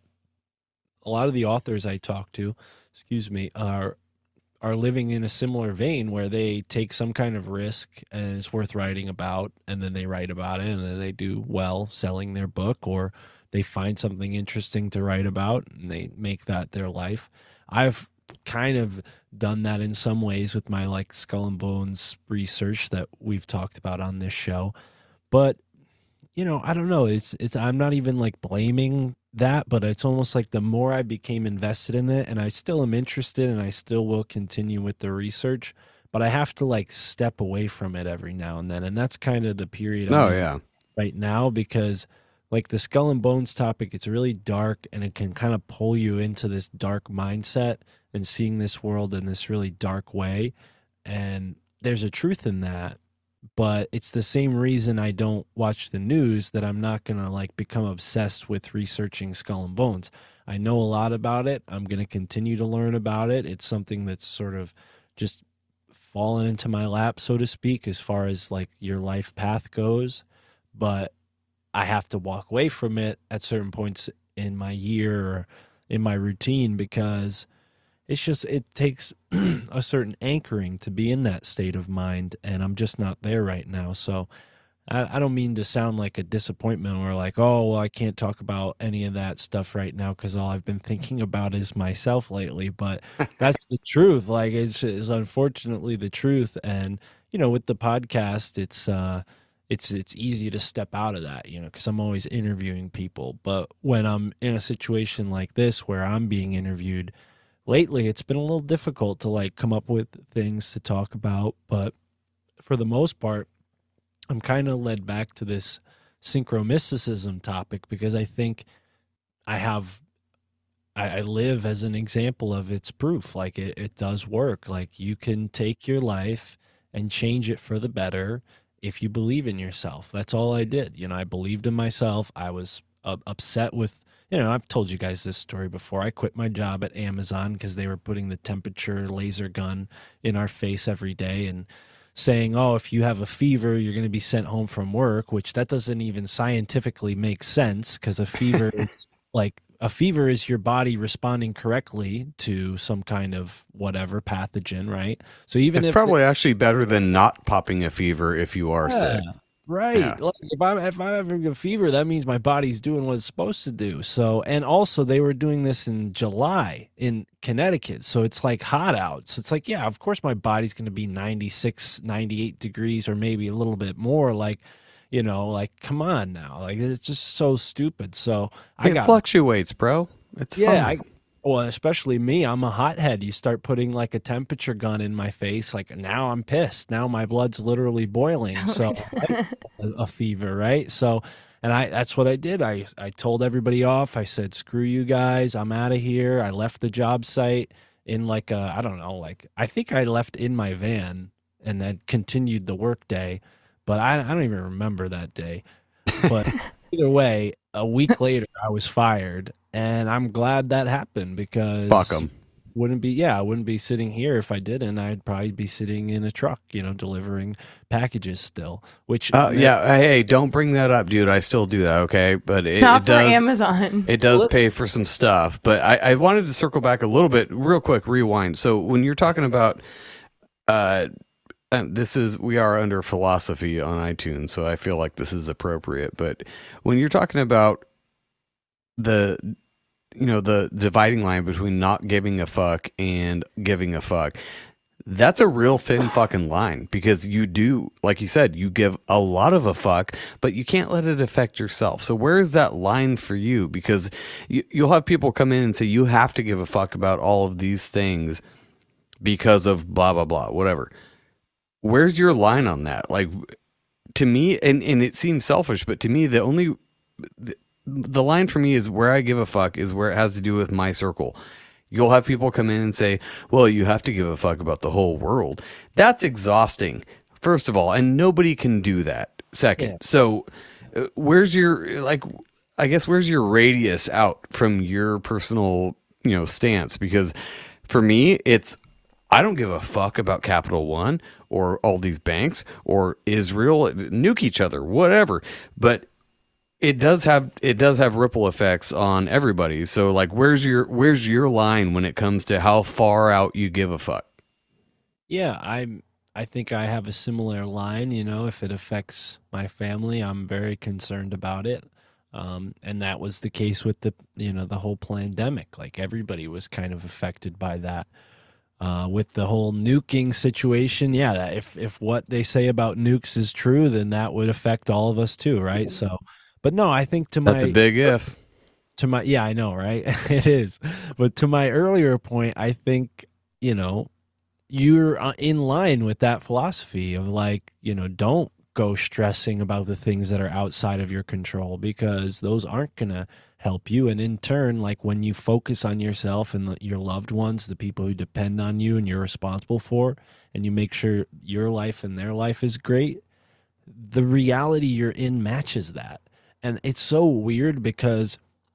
a lot of the authors I talk to, excuse me, are are living in a similar vein where they take some kind of risk and it's worth writing about, and then they write about it, and then they do well selling their book, or they find something interesting to write about and they make that their life. I've kind of done that in some ways with my like Skull and Bones research that we've talked about on this show. But you know, I don't know. It's it's I'm not even like blaming that, but it's almost like the more I became invested in it, and I still am interested, and I still will continue with the research, but I have to like step away from it every now and then, and that's kind of the period I'm Oh in yeah. right now, because like the Skull and Bones topic, it's really dark, and it can kind of pull you into this dark mindset and seeing this world in this really dark way, and there's a truth in that. But it's the same reason I don't watch the news, that I'm not going to like become obsessed with researching Skull and Bones. I know a lot about it. I'm going to continue to learn about it. It's something that's sort of just fallen into my lap, so to speak, as far as like your life path goes. But I have to walk away from it at certain points in my year or in my routine, because it's just, it takes a certain anchoring to be in that state of mind, and I'm just not there right now. So I, I don't mean to sound like a disappointment or like, oh, well, I can't talk about any of that stuff right now because all I've been thinking about is myself lately. But that's the truth. Like, it's, it's unfortunately the truth. And, you know, with the podcast, it's, uh, it's, it's easy to step out of that, you know, because I'm always interviewing people. But when I'm in a situation like this where I'm being interviewed, lately it's been a little difficult to like come up with things to talk about. But for the most part, I'm kind of led back to this synchromysticism topic, because I think I have, I, I live as an example of its proof. Like it, it does work. Like you can take your life and change it for the better if you believe in yourself. That's all I did. You know, I believed in myself. I was uh, upset with, you know, I've told you guys this story before. I quit my job at Amazon because they were putting the temperature laser gun in our face every day and saying, oh, if you have a fever, you're going to be sent home from work, which that doesn't even scientifically make sense, because a fever is like a fever is your body responding correctly to some kind of whatever pathogen, right? So even It's if probably actually better than not popping a fever if you are Yeah, sick. right. Yeah. Like if I'm if I'm having a fever, that means my body's doing what it's supposed to do. So, and also they were doing this in July in Connecticut. So it's like hot out. So it's like, yeah, of course my body's going to be ninety-six, ninety-eight degrees or maybe a little bit more. Like, you know, like come on now. Like it's just so stupid. So I It got fluctuates, bro. It's yeah, fine. I, well, especially me. I'm a hothead. You start putting like a temperature gun in my face. Like now I'm pissed. Now my blood's literally boiling. So a, a fever, right? So, and I that's what I did. I I told everybody off. I said, "Screw you guys. I'm out of here." I left the job site in like a, I don't know, like I think I left in my van and then continued the work day. But I I don't even remember that day. But either way, a week later I was fired. And I'm glad that happened because Fuck 'em. wouldn't be yeah, I wouldn't be sitting here if I didn't. I'd probably be sitting in a truck, you know, delivering packages still. Which Uh, yeah, hey, don't bring that up, dude. I still do that, okay? But it, Not it for does. Amazon. It does Well, pay for some stuff, but I, I wanted to circle back a little bit, real quick, rewind. So when you're talking about, uh, and this is we are under philosophy on iTunes, so I feel like this is appropriate. But when you're talking about the, you know, the dividing line between not giving a fuck and giving a fuck, that's a real thin fucking line because you do, like you said, you give a lot of a fuck, but you can't let it affect yourself. So where is that line for you? Because you, you'll have people come in and say, you have to give a fuck about all of these things because of blah, blah, blah, whatever. Where's your line on that? Like, to me, and, and it seems selfish, but to me, the only, the, the line for me is where I give a fuck is where it has to do with my circle. You'll have people come in and say, well, you have to give a fuck about the whole world. That's exhausting, first of all, and nobody can do that. Second, Yeah. so uh, where's your, like, I guess, where's your radius out from your personal, you know, stance? Because for me, it's, I don't give a fuck about Capital One or all these banks or Israel, nuke each other, whatever. But it does have it does have ripple effects on everybody. So like, where's your where's your line when it comes to how far out you give a fuck? Yeah, I'm I think I have a similar line, you know, if it affects my family, I'm very concerned about it. Um, and that was the case with the, you know, the whole pandemic. Like everybody was kind of affected by that. Uh, with the whole nuking situation, yeah, that if if what they say about nukes is true, then that would affect all of us too, right? So, but no, I think to my That's a big if. to my yeah, I know, right? It is. But to my earlier point, I think, you know, you're uh, in line with that philosophy of like, you know, don't go stressing about the things that are outside of your control because those aren't going to help you. And in turn, like when you focus on yourself and the, your loved ones, the people who depend on you and you're responsible for, and you make sure your life and their life is great, the reality you're in matches that. And it's so weird because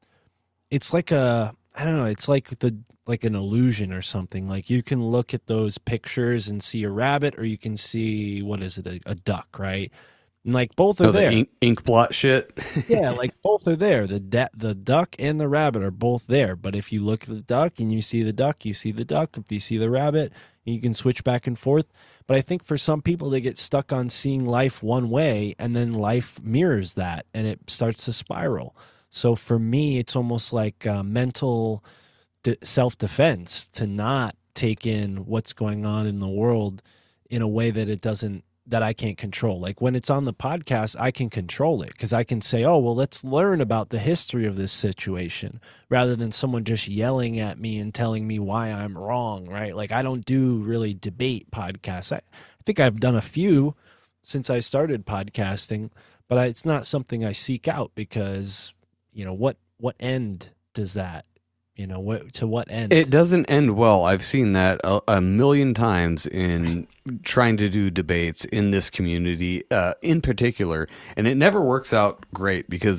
it's like a, I don't know, it's like the, like an illusion or something. Like you can look at those pictures and see a rabbit, or you can see, what is it, a, a duck, right? And like both are Oh, the there. ink, ink blot shit. Yeah, like both are there. The de- the duck and the rabbit are both there. But if you look at the duck and you see the duck, you see the duck. If you see the rabbit, you can switch back and forth. But I think for some people, they get stuck on seeing life one way, and then life mirrors that, and it starts to spiral. So for me, it's almost like uh, mental de- self-defense to not take in what's going on in the world in a way that it doesn't, that I can't control. Like when it's on the podcast, I can control it because I can say, oh, well, let's learn about the history of this situation rather than someone just yelling at me and telling me why I'm wrong, right? Like I don't do really debate podcasts. I, I think I've done a few since I started podcasting, but I, it's not something I seek out because, you know, what, what end does that, you know, what, to what end? It doesn't end well. I've seen that a, a million times in trying to do debates in this community, uh, in particular, and it never works out great because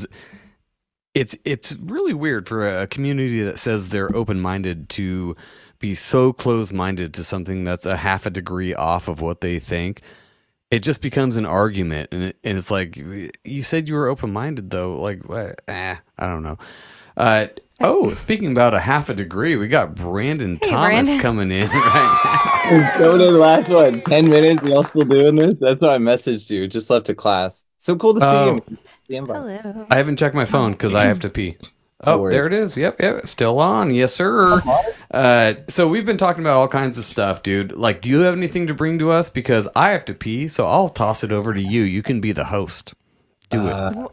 it's it's really weird for a community that says they're open-minded to be so close-minded to something that's a half a degree off of what they think. It just becomes an argument, and it, and it's like, you said you were open-minded though. Like, what? Eh, I don't know. Uh, Oh, speaking about a half a degree, we got Brandon Hey, Thomas Brandon. coming in right Going to the last one. Ten minutes. Y'all still doing this? That's why I messaged you. Just left a class. So cool to see Oh. you. The invite. Hello. I haven't checked my phone because I have to pee. No Oh, worries. there it is. Yep, yep, it's still on. Yes, sir. Uh, so we've been talking about all kinds of stuff, dude. Like, do you have anything to bring to us? Because I have to pee, so I'll toss it over to you. You can be the host. Do it. Uh,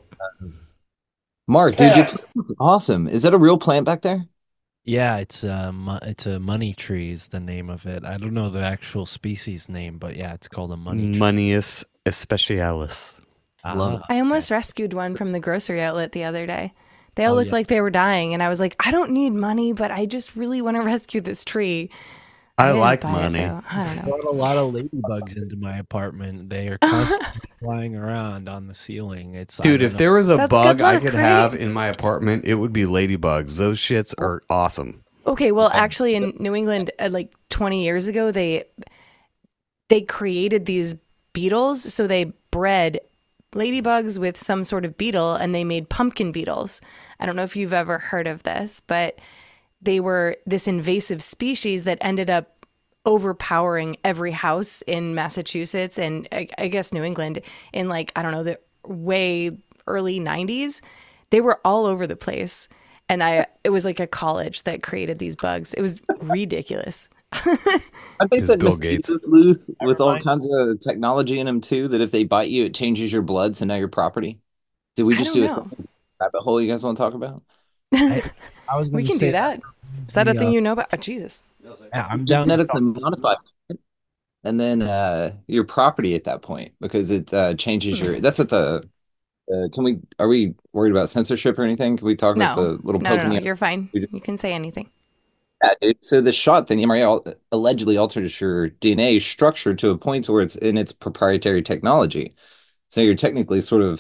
Mark, dude, you're awesome. Is that a real plant back there? Yeah, it's a mo- it's a money tree is the name of it. I don't know the actual species name, but yeah, it's called a money tree. Monius especialis. Ah, Love it. I almost rescued one from the grocery outlet the other day. They all Oh, looked yeah. like they were dying, and I was like, I don't need money, but I just really want to rescue this tree. I didn't like buy it, money. though. I don't know. brought a lot of ladybugs into my apartment. They are constantly flying around on the ceiling. It's I Dude, don't if know. there was a That's bug good I luck, could right? have in my apartment, it would be ladybugs. Those shits are awesome. Okay, well, actually, in New England, uh, like twenty years ago, they they created these beetles. So they bred ladybugs with some sort of beetle, and they made pumpkin beetles. I don't know if you've ever heard of this, but they were this invasive species that ended up overpowering every house in Massachusetts and I, I guess New England in like, I don't know, the way early nineties. They were all over the place. And I, it was like a college that created these bugs. It was ridiculous. I think Because that Bill Gates. mosquitoes loose with all kinds of technology in them too. That if they bite you, it changes your blood, so now you're property. Did we I just don't do know. a rabbit hole you guys want to talk about? I, I was We gonna can say do that. Is that a me, thing uh, you know about? Oh, Jesus. Yeah, I'm down. to Genetically modified, and then uh, your property at that point because it uh, changes your. That's what the. Uh, can we? Are we worried about censorship or anything? Can we talk about No, the little no, no, poking no. you? You're fine. We do- You can say anything. Yeah, dude. So the shot thing, M R I al- allegedly alters your D N A structure to a point where it's in its proprietary technology. So you're technically sort of,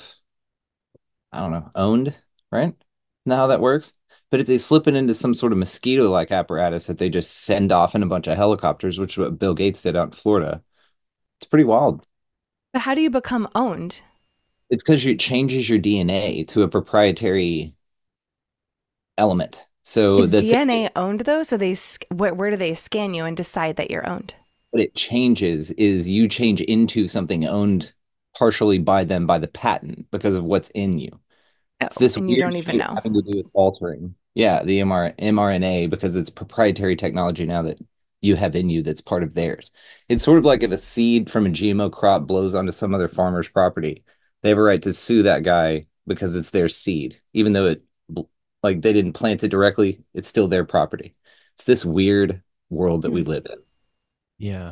I don't know, owned, right? Know how that works? But if they slip it into some sort of mosquito-like apparatus that they just send off in a bunch of helicopters, which is what Bill Gates did out in Florida, it's pretty wild. But how do you become owned? It's because it changes your D N A to a proprietary element. So Is the D N A owned though? So they sc- where, where do they scan you and decide that you're owned? what it changes is you change into something owned partially by them by the patent because of what's in you. It's Oh, this and you weird don't even shit know. having to do with altering. Yeah, the M R mRNA because it's proprietary technology now that you have in you that's part of theirs. It's sort of like if a seed from a G M O crop blows onto some other farmer's property, they have a right to sue that guy because it's their seed, even though it like they didn't plant it directly, it's still their property. It's this weird world that we live in. Yeah.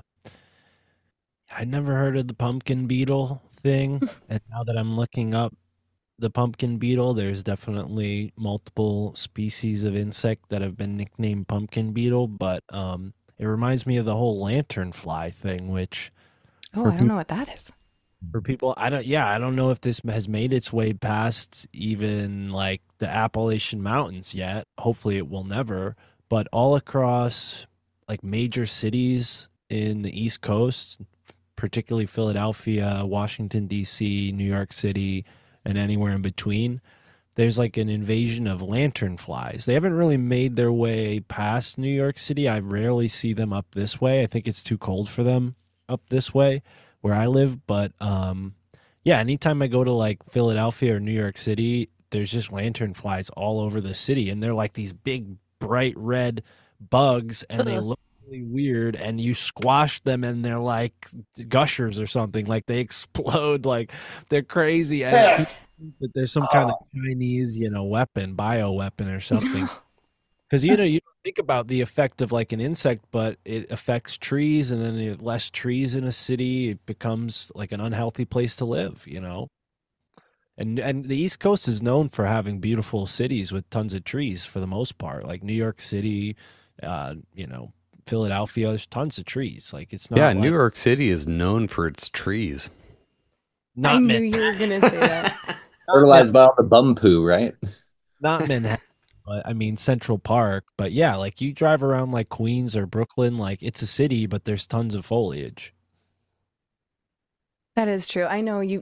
I'd never heard of the pumpkin beetle thing. And now that I'm looking up the pumpkin beetle, there's definitely multiple species of insect that have been nicknamed pumpkin beetle, but um, it reminds me of the whole lanternfly thing, which Oh, for I don't peop- know what that is. for people, I don't, yeah, I don't know if this has made its way past even like the Appalachian Mountains yet. Hopefully it will never, but all across like major cities in the East Coast, particularly Philadelphia, Washington, D C, New York City, and anywhere in between, there's like an invasion of lanternflies. They haven't really made their way past New York City. I rarely see them up this way. I think it's too cold for them up this way where I live. But um, yeah, anytime I go to like Philadelphia or New York City, there's just lanternflies all over the city. And they're like these big, bright red bugs, and they look really weird, and you squash them and they're like gushers or something, like they explode, like they're crazy, and Yes. but there's some kind of Chinese, you know, weapon, bio weapon or something. Because you know, you don't think about the effect of like an insect, but it affects trees, and then you have less trees in a city, it becomes like an unhealthy place to live, you know. And and the East Coast is known for having beautiful cities with tons of trees for the most part, like New York City, uh, you know, Philadelphia. There's tons of trees. Like it's not. Yeah, like, New York City is known for its trees. Not I knew Man- you were gonna say that. Fertilized by all the bum poo, right? not Manhattan, but I mean Central Park. But yeah, like you drive around like Queens or Brooklyn, like it's a city, but there's tons of foliage. That is true. I know you.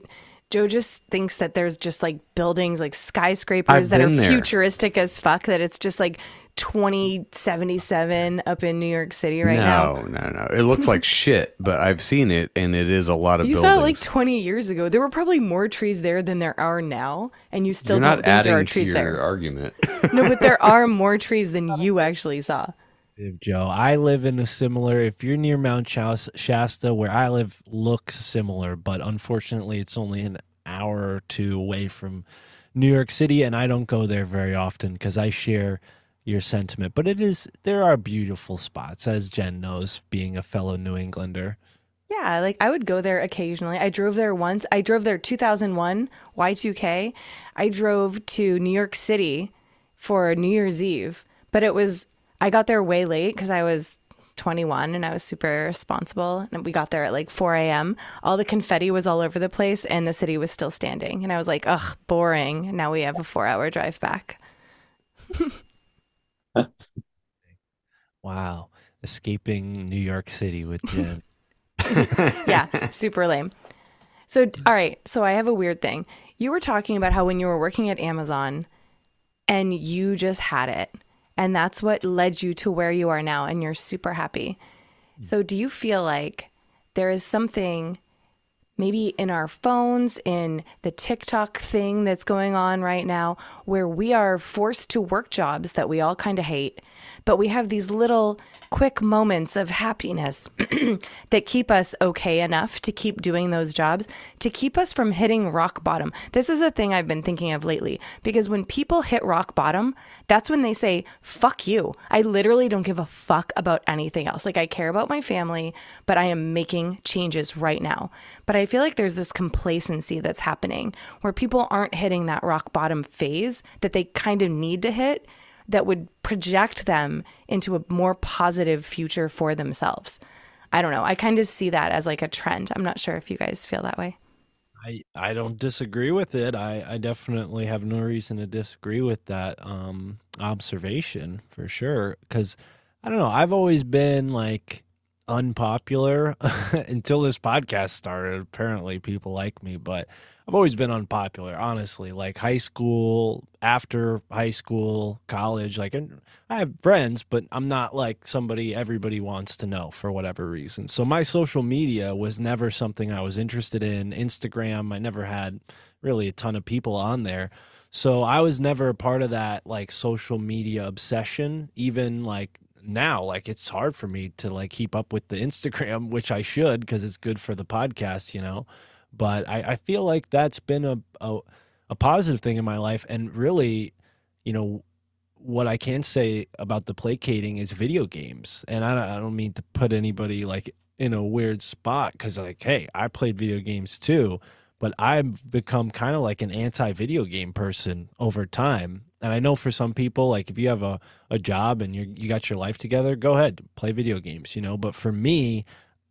Joe just thinks that there's just like buildings, like skyscrapers I've that are been there. futuristic as fuck, that it's just like twenty seventy-seven up in New York City right now. No, no, no. It looks like shit, but I've seen it, and it is a lot of You buildings. saw it like twenty years ago. There were probably more trees there than there are now, and you still You're don't not think there are adding to trees your there. argument. No, but there are more trees than you actually saw. Joe, I live in a similar, if you're near Mount Shas- Shasta, where I live looks similar, but unfortunately it's only an hour or two away from New York City, and I don't go there very often because I share your sentiment. But it is, there are beautiful spots, as Jen knows, being a fellow New Englander. Yeah, like I would go there occasionally. I drove there once. I drove there two thousand one, Y two K. I drove to New York City for New Year's Eve, but it was, I got there way late because I was twenty-one and I was super responsible. And we got there at like four a.m. All the confetti was all over the place and the city was still standing. And I was like, ugh, boring. Now we have a four hour drive back. Wow. Escaping New York City with Jen. Yeah, super lame. So, all right. So I have a weird thing. You were talking about how when you were working at Amazon and you just had it, and that's what led you to where you are now, and you're super happy. So do you feel like there is something maybe in our phones, in the TikTok thing that's going on right now, where we are forced to work jobs that we all kind of hate, but we have these little quick moments of happiness that keep us okay enough to keep doing those jobs, to keep us from hitting rock bottom? This is a thing I've been thinking of lately, because when people hit rock bottom, that's when they say, fuck you. I literally don't give a fuck about anything else. Like, I care about my family, but I am making changes right now. But I feel like there's this complacency that's happening where people aren't hitting that rock bottom phase that they kind of need to hit, that would project them into a more positive future for themselves. I don't know. I kind of see that as like a trend. I'm not sure if you guys feel that way. I, I don't disagree with it. I, I definitely have no reason to disagree with that um, observation for sure. Because, I don't know, I've always been like unpopular until this podcast started. Apparently people like me, but I've always been unpopular, honestly. Like high school, after high school, college, like I have friends, but I'm not like somebody everybody wants to know for whatever reason. So my social media was never something I was interested in. Instagram, I never had really a ton of people on there. So I was never a part of that like social media obsession. Even like now, like it's hard for me to like keep up with the Instagram, which I should because it's good for the podcast, you know. But I, I feel like that's been a, a a positive thing in my life. And really, you know, what I can say about the placating is video games. And I don't, I don't mean to put anybody like in a weird spot because like, hey, I played video games too. But I've become kind of like an anti-video game person over time. And I know for some people, like if you have a, a job and you you got your life together, go ahead, play video games, you know. But for me,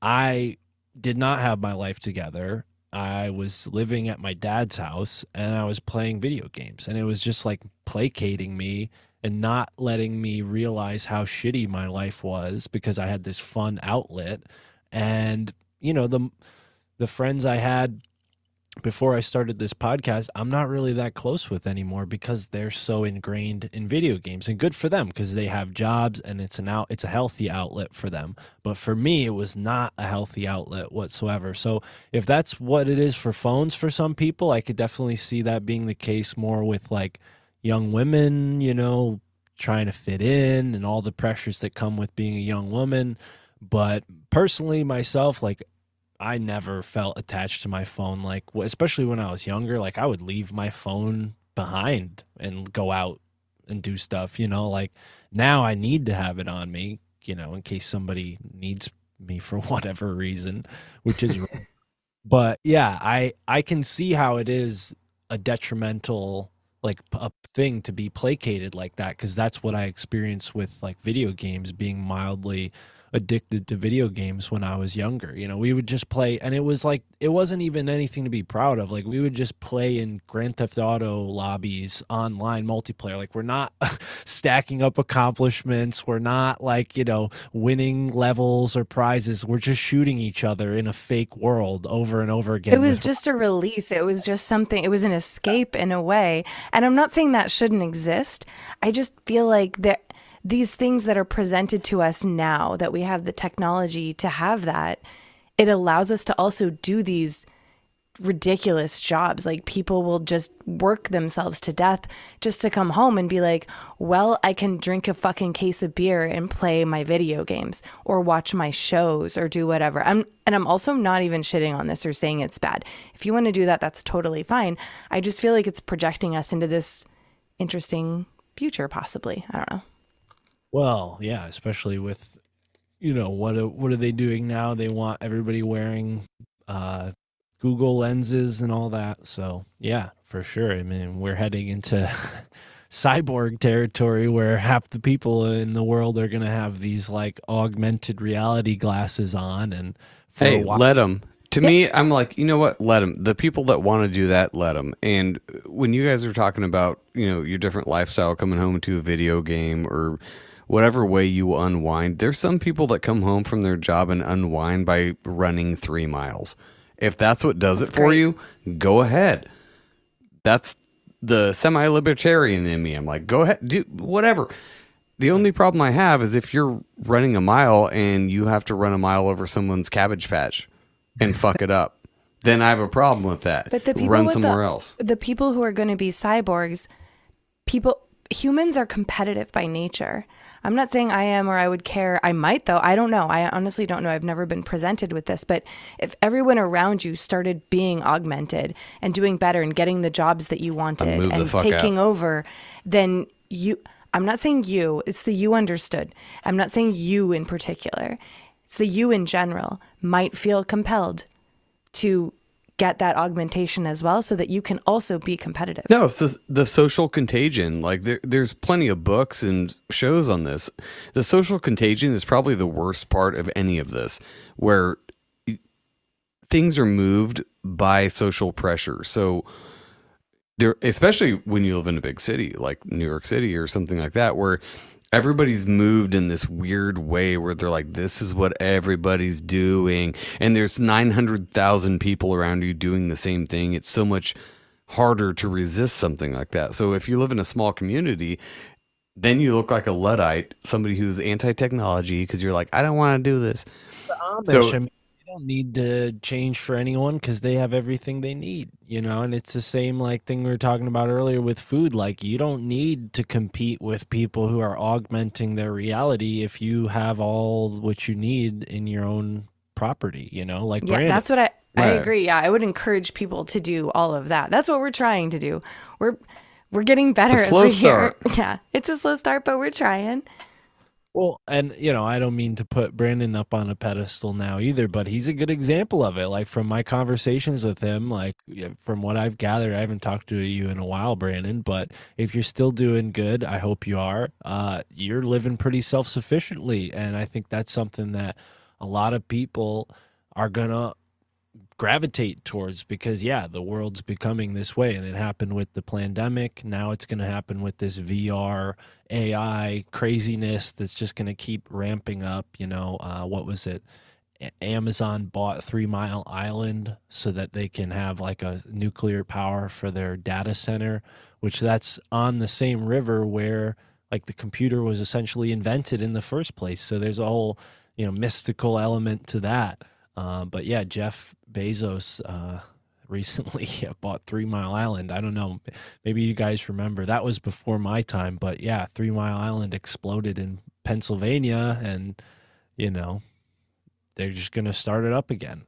I did not have my life together. I was living at my dad's house and I was playing video games, and it was just like placating me and not letting me realize how shitty my life was because I had this fun outlet. And, you know, the the friends I had before I started this podcast, I'm not really that close with anymore because they're so ingrained in video games. And good for them because they have jobs and it's an out, it's a healthy outlet for them. But for me, it was not a healthy outlet whatsoever. So if that's what it is for phones for some people, I could definitely see that being the case more with like young women, you know, trying to fit in and all the pressures that come with being a young woman. But personally, myself, like, I never felt attached to my phone, like especially when I was younger. Like I would leave my phone behind and go out and do stuff, you know. Like now I need to have it on me, you know, in case somebody needs me for whatever reason, which is but yeah, I I can see how it is a detrimental like a thing to be placated like that, because that's what I experienced with like video games being mildly addicted to video games when I was younger. You know, we would just play, and it was like, it wasn't even anything to be proud of. Like, we would just play in Grand Theft Auto lobbies online multiplayer. Like, we're not stacking up accomplishments. We're not like, you know, winning levels or prizes. We're just shooting each other in a fake world over and over again. It was just a release. It was just something, it was an escape in a way. And I'm not saying that shouldn't exist. I just feel like that these things that are presented to us now, that we have the technology to have that, it allows us to also do these ridiculous jobs. Like, people will just work themselves to death just to come home and be like, well, I can drink a fucking case of beer and play my video games or watch my shows or do whatever. I'm and I'm also not even shitting on this or saying it's bad. If you want to do that, that's totally fine. I just feel like it's projecting us into this interesting future, possibly. I don't know. Well, yeah, especially with, you know, what are, what are they doing now? They want everybody wearing uh, Google lenses and all that. So, yeah, for sure. I mean, we're heading into cyborg territory where half the people in the world are going to have these like augmented reality glasses on. And for hey, a while, let them. To me, I'm like, you know what? Let them. The people that want to do that, let them. And when you guys are talking about, you know, your different lifestyle, coming home to a video game or whatever way you unwind, there's some people that come home from their job and unwind by running three miles. If that's what does that's it for great. you, go ahead. That's the semi-libertarian in me. I'm like, go ahead, do whatever. The only problem I have is if you're running a mile and you have to run a mile over someone's cabbage patch and fuck it up, then I have a problem with that. But the people run with somewhere the, else. The people who are going to be cyborgs, people, humans are competitive by nature. I'm not saying I am or I would care. I might, though. I don't know. I honestly don't know. I've never been presented with this. But if everyone around you started being augmented and doing better and getting the jobs that you wanted and taking out. over, then you, I'm not saying you, it's the you understood. I'm not saying you in particular. It's the you in general might feel compelled to get that augmentation as well so that you can also be competitive. No, it's the, the social contagion. Like there, there's plenty of books and shows on this. The social contagion is probably the worst part of any of this, where things are moved by social pressure. So there, especially when you live in a big city like New York City or something like that, where everybody's moved in this weird way where they're like, this is what everybody's doing. And there's nine hundred thousand people around you doing the same thing. It's so much harder to resist something like that. So if you live in a small community, then you look like a Luddite, somebody who's anti-technology, because you're like, I don't want to do this. The Amish, So- I mean, they don't need to change for anyone because they have everything they need, you know. And it's the same like thing we were talking about earlier with food. Like, you don't need to compete with people who are augmenting their reality if you have all what you need in your own property, you know. Like, Yeah, Brandon. that's what I, I Right. agree. Yeah, I would encourage people to do all of that. That's what we're trying to do. We're we're getting better A slow every year. start. Yeah, it's a slow start, but we're trying. Well, and you know, I don't mean to put Brandon up on a pedestal now either, but he's a good example of it. Like, from my conversations with him, like yeah, from what I've gathered, I haven't talked to you in a while, Brandon, but if you're still doing good, I hope you are. Uh, you're living pretty self-sufficiently, and I think that's something that a lot of people are gonna gravitate towards because, yeah, the world's becoming this way, and it happened with the pandemic. Now it's going to happen with this V R, A I craziness that's just going to keep ramping up. You know, uh, what was it? A- Amazon bought Three Mile Island so that they can have like a nuclear power for their data center, which that's on the same river where like the computer was essentially invented in the first place. So there's a whole, you know, mystical element to that. Uh, but yeah, Jeff Bezos uh, recently bought Three Mile Island. I don't know. Maybe you guys remember. That was before my time. But yeah, Three Mile Island exploded in Pennsylvania, and, you know, they're just going to start it up again.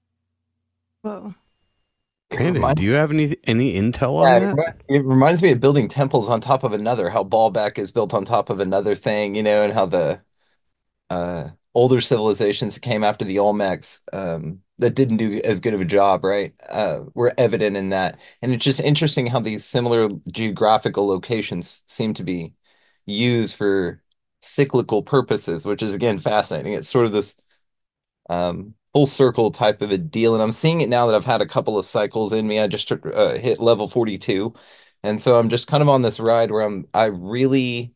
Whoa. Brandon, do you have any any intel Yeah, on it that? remi- it reminds me of building temples on top of another, how Baalbek is built on top of another thing, you know, and how the uh, older civilizations that came after the Olmecs um, that didn't do as good of a job, right? Uh, were evident in that. And it's just interesting how these similar geographical locations seem to be used for cyclical purposes, which is again fascinating. It's sort of this um, full circle type of a deal, and I'm seeing it now that I've had a couple of cycles in me. I just uh, hit level forty-two, and so I'm just kind of on this ride where I'm I really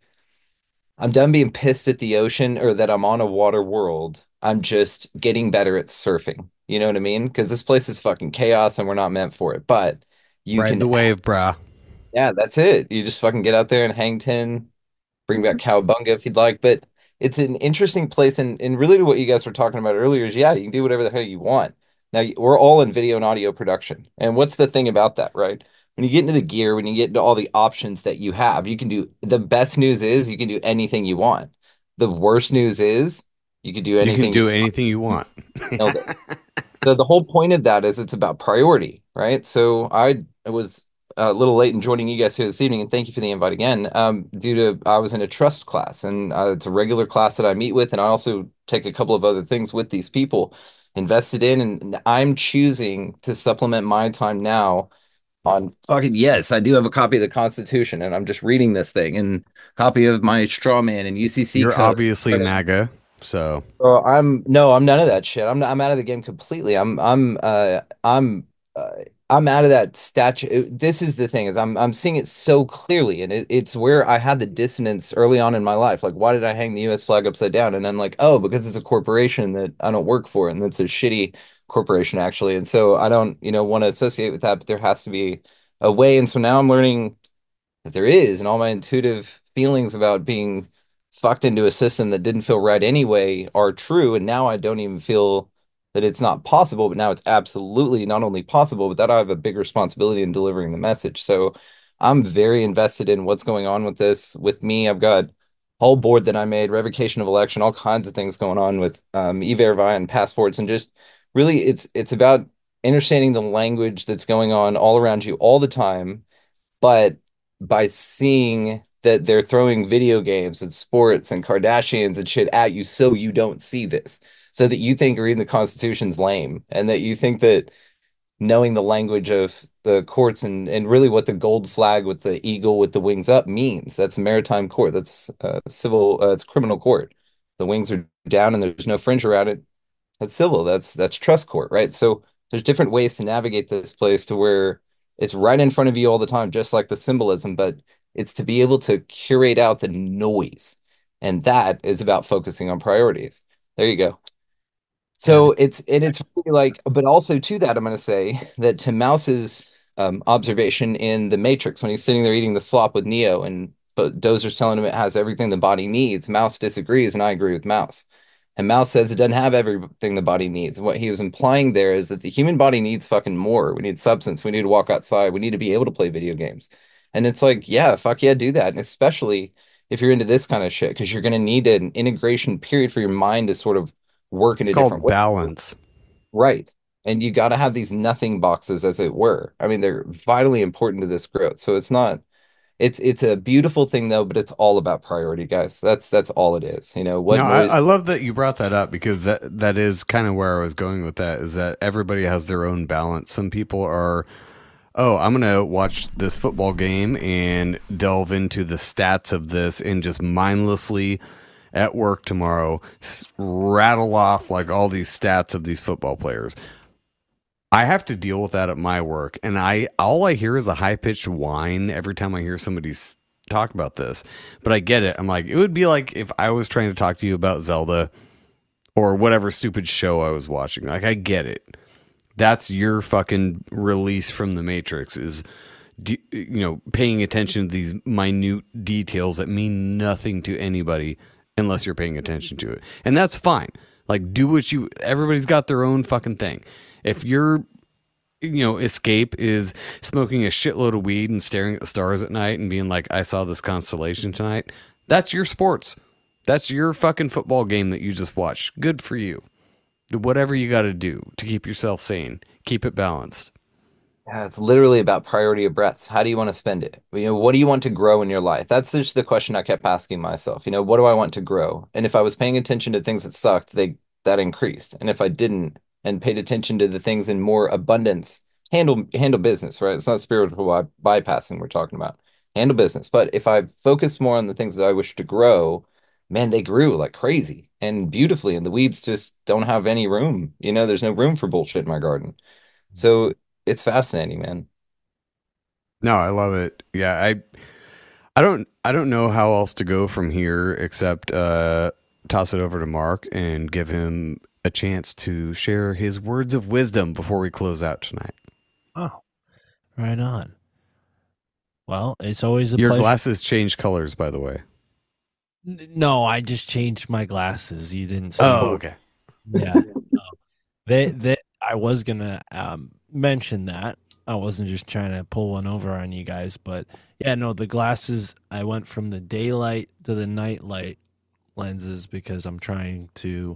I'm done being pissed at the ocean or that I'm on a water world. I'm just getting better at surfing. You know what I mean? Because this place is fucking chaos and we're not meant for it. But you Ride can, the wave, brah. yeah, that's it. You just fucking get out there and hang ten, bring back cowabunga if you'd like. But it's an interesting place. And, and really to what you guys were talking about earlier is, yeah, you can do whatever the hell you want. Now, we're all in video and audio production. And what's the thing about that, right? When you get into the gear, when you get into all the options that you have, you can do the best news is you can do anything you want. The worst news is you can do You can anything do you anything you want. nailed it. So the whole point of that is it's about priority, right? So I was a little late in joining you guys here this evening, and thank you for the invite again. Um, due to I was in a trust class, and uh, it's a regular class that I meet with, and I also take a couple of other things with these people invested in, and I'm choosing to supplement my time now on fucking yes, I do have a copy of the Constitution, and I'm just reading this thing, and copy of my straw man and U C C You're code. obviously MAGA, so So I'm no, I'm none of that shit. I'm I'm out of the game completely. I'm I'm uh I'm uh, I'm out of that statue. This is the thing is I'm I'm seeing it so clearly, and it, it's where I had the dissonance early on in my life. Like, why did I hang the U S flag upside down? And I'm like, oh, because it's a corporation that I don't work for, and that's a shitty corporation actually. And so I don't, you know, want to associate with that, but there has to be a way. And so now I'm learning that there is, and all my intuitive feelings about being fucked into a system that didn't feel right anyway are true. And now I don't even feel that it's not possible, but now it's absolutely not only possible, but that I have a big responsibility in delivering the message. So I'm very invested in what's going on with this. With me, I've got whole board that I made, revocation of election, all kinds of things going on with um, e-verify and passports, and just really, it's it's about understanding the language that's going on all around you all the time, but by seeing that they're throwing video games and sports and Kardashians and shit at you so you don't see this. So that you think reading the Constitution's lame and that you think that knowing the language of the courts and, and really what the gold flag with the eagle with the wings up means. That's a maritime court. That's uh, civil, uh, it's criminal court. The wings are down and there's no fringe around it. That's civil. That's that's trust court, right? So there's different ways to navigate this place to where it's right in front of you all the time, just like the symbolism, but it's to be able to curate out the noise. And that is about focusing on priorities. There you go. So it's and it's really like, but also to that, I'm going to say that to Mouse's um, observation in The Matrix, when he's sitting there eating the slop with Neo, and but Dozer's telling him it has everything the body needs, Mouse disagrees, and I agree with Mouse. And Mouse says it doesn't have everything the body needs. What he was implying there is that the human body needs fucking more. We need substance. We need to walk outside. We need to be able to play video games. And it's like, yeah, fuck yeah, do that. And especially if you're into this kind of shit, because you're going to need an integration period for your mind to sort of work in it's a called different way. balance. Right. And you got to have these nothing boxes, as it were. I mean, they're vitally important to this growth. So it's not, it's it's a beautiful thing though, but it's all about priority, guys. That's that's all it is. You know, what no, noise... I, I love that you brought that up because that that is kind of where I was going with that, is that everybody has their own balance. Some people are, oh, I'm going to watch this football game and delve into the stats of this and just mindlessly at work tomorrow rattle off like all these stats of these football players. I have to deal with that at my work, and I all I hear is a high-pitched whine every time I hear somebody talk about this. But I get it. I'm like, it would be like if I was trying to talk to you about Zelda or whatever stupid show I was watching. Like, I get it. That's your fucking release from the Matrix, is, you know, paying attention to these minute details that mean nothing to anybody unless you're paying attention to it. And that's fine. Like, do what you, everybody's got their own fucking thing. If your, you know, escape is smoking a shitload of weed and staring at the stars at night and being like, I saw this constellation tonight, that's your sports. That's your fucking football game that you just watched. Good for you. Do whatever you got to do to keep yourself sane. Keep it balanced. Yeah, it's literally about priority of breaths. How do you want to spend it? You know, what do you want to grow in your life? That's just the question I kept asking myself. You know, what do I want to grow? And if I was paying attention to things that sucked, they that increased. And if I didn't and paid attention to the things in more abundance, handle handle business, right? It's not spiritual bypassing we're talking about. Handle business. But if I focus more on the things that I wish to grow, man, they grew like crazy and beautifully, and the weeds just don't have any room. You know, there's no room for bullshit in my garden. So it's fascinating, man. No, I love it. Yeah, I I don't I don't know how else to go from here except uh, toss it over to Mark and give him a chance to share his words of wisdom before we close out tonight. Oh, right on. Well, it's always a Your pleasure. glasses change colors, by the way. N- No, I just changed my glasses. You didn't see. Oh, okay. Yeah. No. They, they, I was gonna um, mention that. I wasn't just trying to pull one over on you guys, but yeah, no, the glasses. I went from the daylight to the nightlight lenses because I'm trying to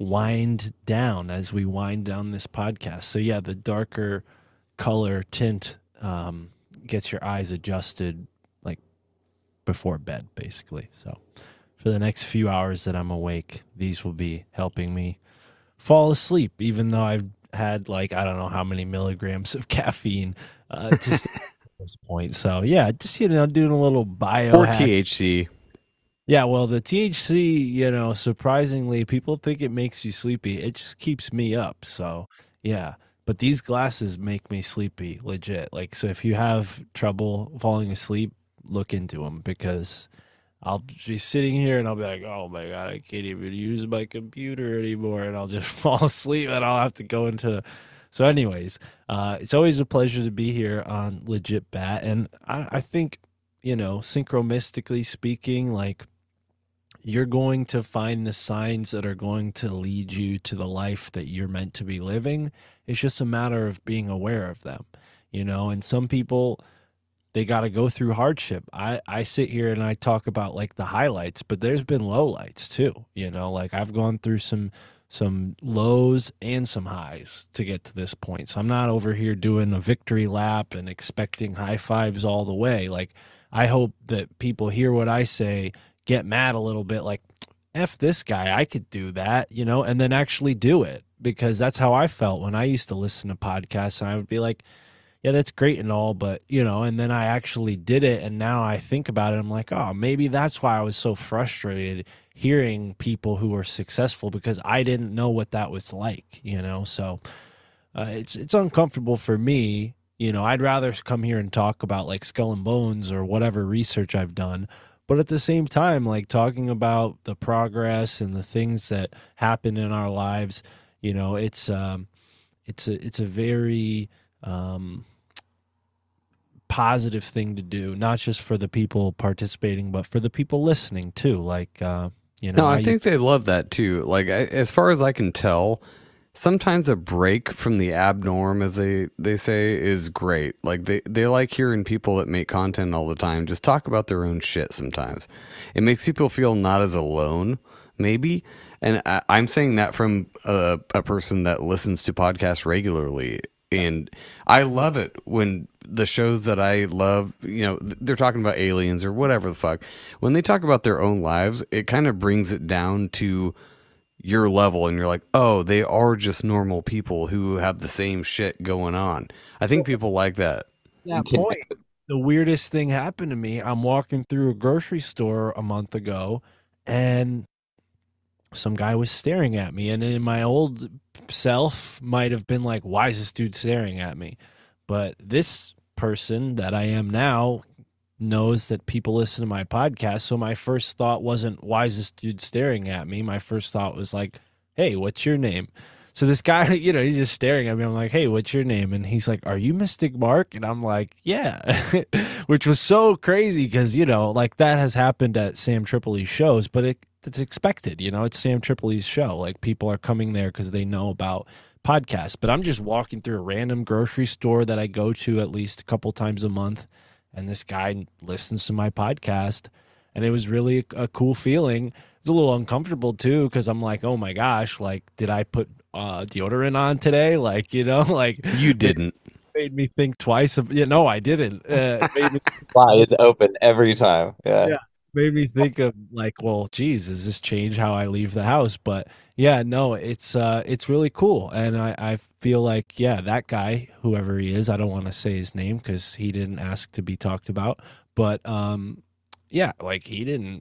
wind down as we wind down this podcast. So yeah, the darker color tint um, gets your eyes adjusted like before bed, basically. So for the next few hours that I'm awake, these will be helping me fall asleep, even though I've had like I don't know how many milligrams of caffeine uh, to stay at this point. So yeah, just you know doing a little bio Or hack. T H C. Yeah, well, the T H C, you know, surprisingly, people think it makes you sleepy. It just keeps me up. So yeah, but these glasses make me sleepy, legit. Like, so if you have trouble falling asleep, look into them because I'll be sitting here and I'll be like, oh my God, I can't even use my computer anymore. And I'll just fall asleep and I'll have to go into. So, anyways, uh, it's always a pleasure to be here on Legit Bat. And I, I think, you know, synchronistically speaking, like, you're going to find the signs that are going to lead you to the life that you're meant to be living. It's just a matter of being aware of them, you know, and some people, they got to go through hardship. I, I sit here and I talk about like the highlights, but there's been lowlights too. You know, like I've gone through some some lows and some highs to get to this point. So I'm not over here doing a victory lap and expecting high fives all the way. Like I hope that people hear what I say, get mad a little bit, like F this guy, I could do that, you know, and then actually do it, because that's how I felt when I used to listen to podcasts, and I would be like, yeah, that's great and all, but, you know, and then I actually did it, and now I think about it, I'm like, oh, maybe that's why I was so frustrated hearing people who were successful, because I didn't know what that was like, you know, so uh, it's it's uncomfortable for me. You know, I'd rather come here and talk about like Skull and Bones or whatever research I've done, but at the same time, like talking about the progress and the things that happen in our lives, you know, it's um, it's a it's a very um, positive thing to do, not just for the people participating, but for the people listening too. Like, uh, you know, No, I I- think they love that too. Like, I, as far as I can tell, sometimes a break from the abnorm, as they, they say, is great. Like, they, they like hearing people that make content all the time just talk about their own shit sometimes. It makes people feel not as alone, maybe. And I, I'm saying that from a, a person that listens to podcasts regularly. And I love it when the shows that I love, you know, they're talking about aliens or whatever the fuck. When they talk about their own lives, it kind of brings it down to your level, and you're like, oh, they are just normal people who have the same shit going on. I think people like that. that point, the weirdest thing happened to me. I'm walking through a grocery store a month ago, and some guy was staring at me. And in my old self, might have been like, "Why is this dude staring at me?" But this person that I am now knows that people listen to my podcast. So my first thought wasn't, "Why is this dude staring at me?" My first thought was like, "Hey, what's your name?" So this guy, you know, he's just staring at me. I'm like, "Hey, what's your name?" And he's like, "Are you Mystic Mark?" And I'm like, "Yeah," which was so crazy because, you know, like that has happened at Sam Tripoli's shows, but it, it's expected. You know, it's Sam Tripoli's show. Like people are coming there because they know about podcasts. But I'm just walking through a random grocery store that I go to at least a couple times a month, and this guy listens to my podcast, and it was really a, a cool feeling. It's a little uncomfortable too, because I'm like, oh my gosh, like, did I put uh, deodorant on today? Like, you know, like You didn't. made me think twice. Of, yeah, no, I didn't. Uh, it made me, Fly is open every time. Yeah. Yeah. made me think of like, well, geez, does this change how I leave the house? But yeah, no, it's uh, it's really cool, and I, I feel like, yeah, that guy, whoever he is, I don't want to say his name because he didn't ask to be talked about, but um, yeah, like he didn't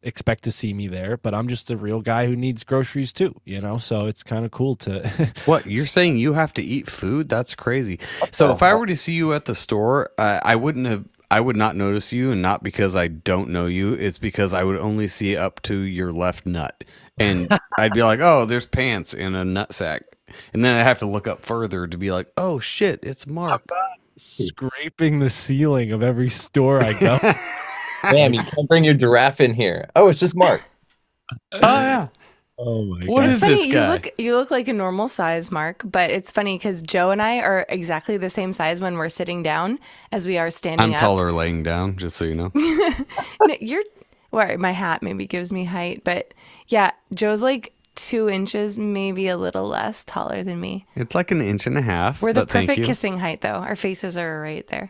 expect to see me there, but I'm just a real guy who needs groceries too, you know? So it's kind of cool to. What, you're saying you have to eat food? That's crazy. So if I were to see you at the store, uh, I wouldn't have. I would not notice you, and not because I don't know you. It's because I would only see up to your left nut, and I'd be like, "Oh, there's pants in a nut sack," and then I have to look up further to be like, "Oh shit, it's Mark." Scraping the ceiling of every store I go. Damn, you can't bring your giraffe in here. Oh, it's just Mark. Oh yeah. Oh my What god! is Funny, this you guy? look you look like a normal size, Mark, but it's funny because Joe and I are exactly the same size when we're sitting down as we are standing I'm up. taller laying down, just so you know. No, you're well, my hat maybe gives me height, but yeah, Joe's like two inches, maybe a little less taller than me. It's like an inch and a half. We're the but thank perfect you. kissing height, though. Our faces are right there.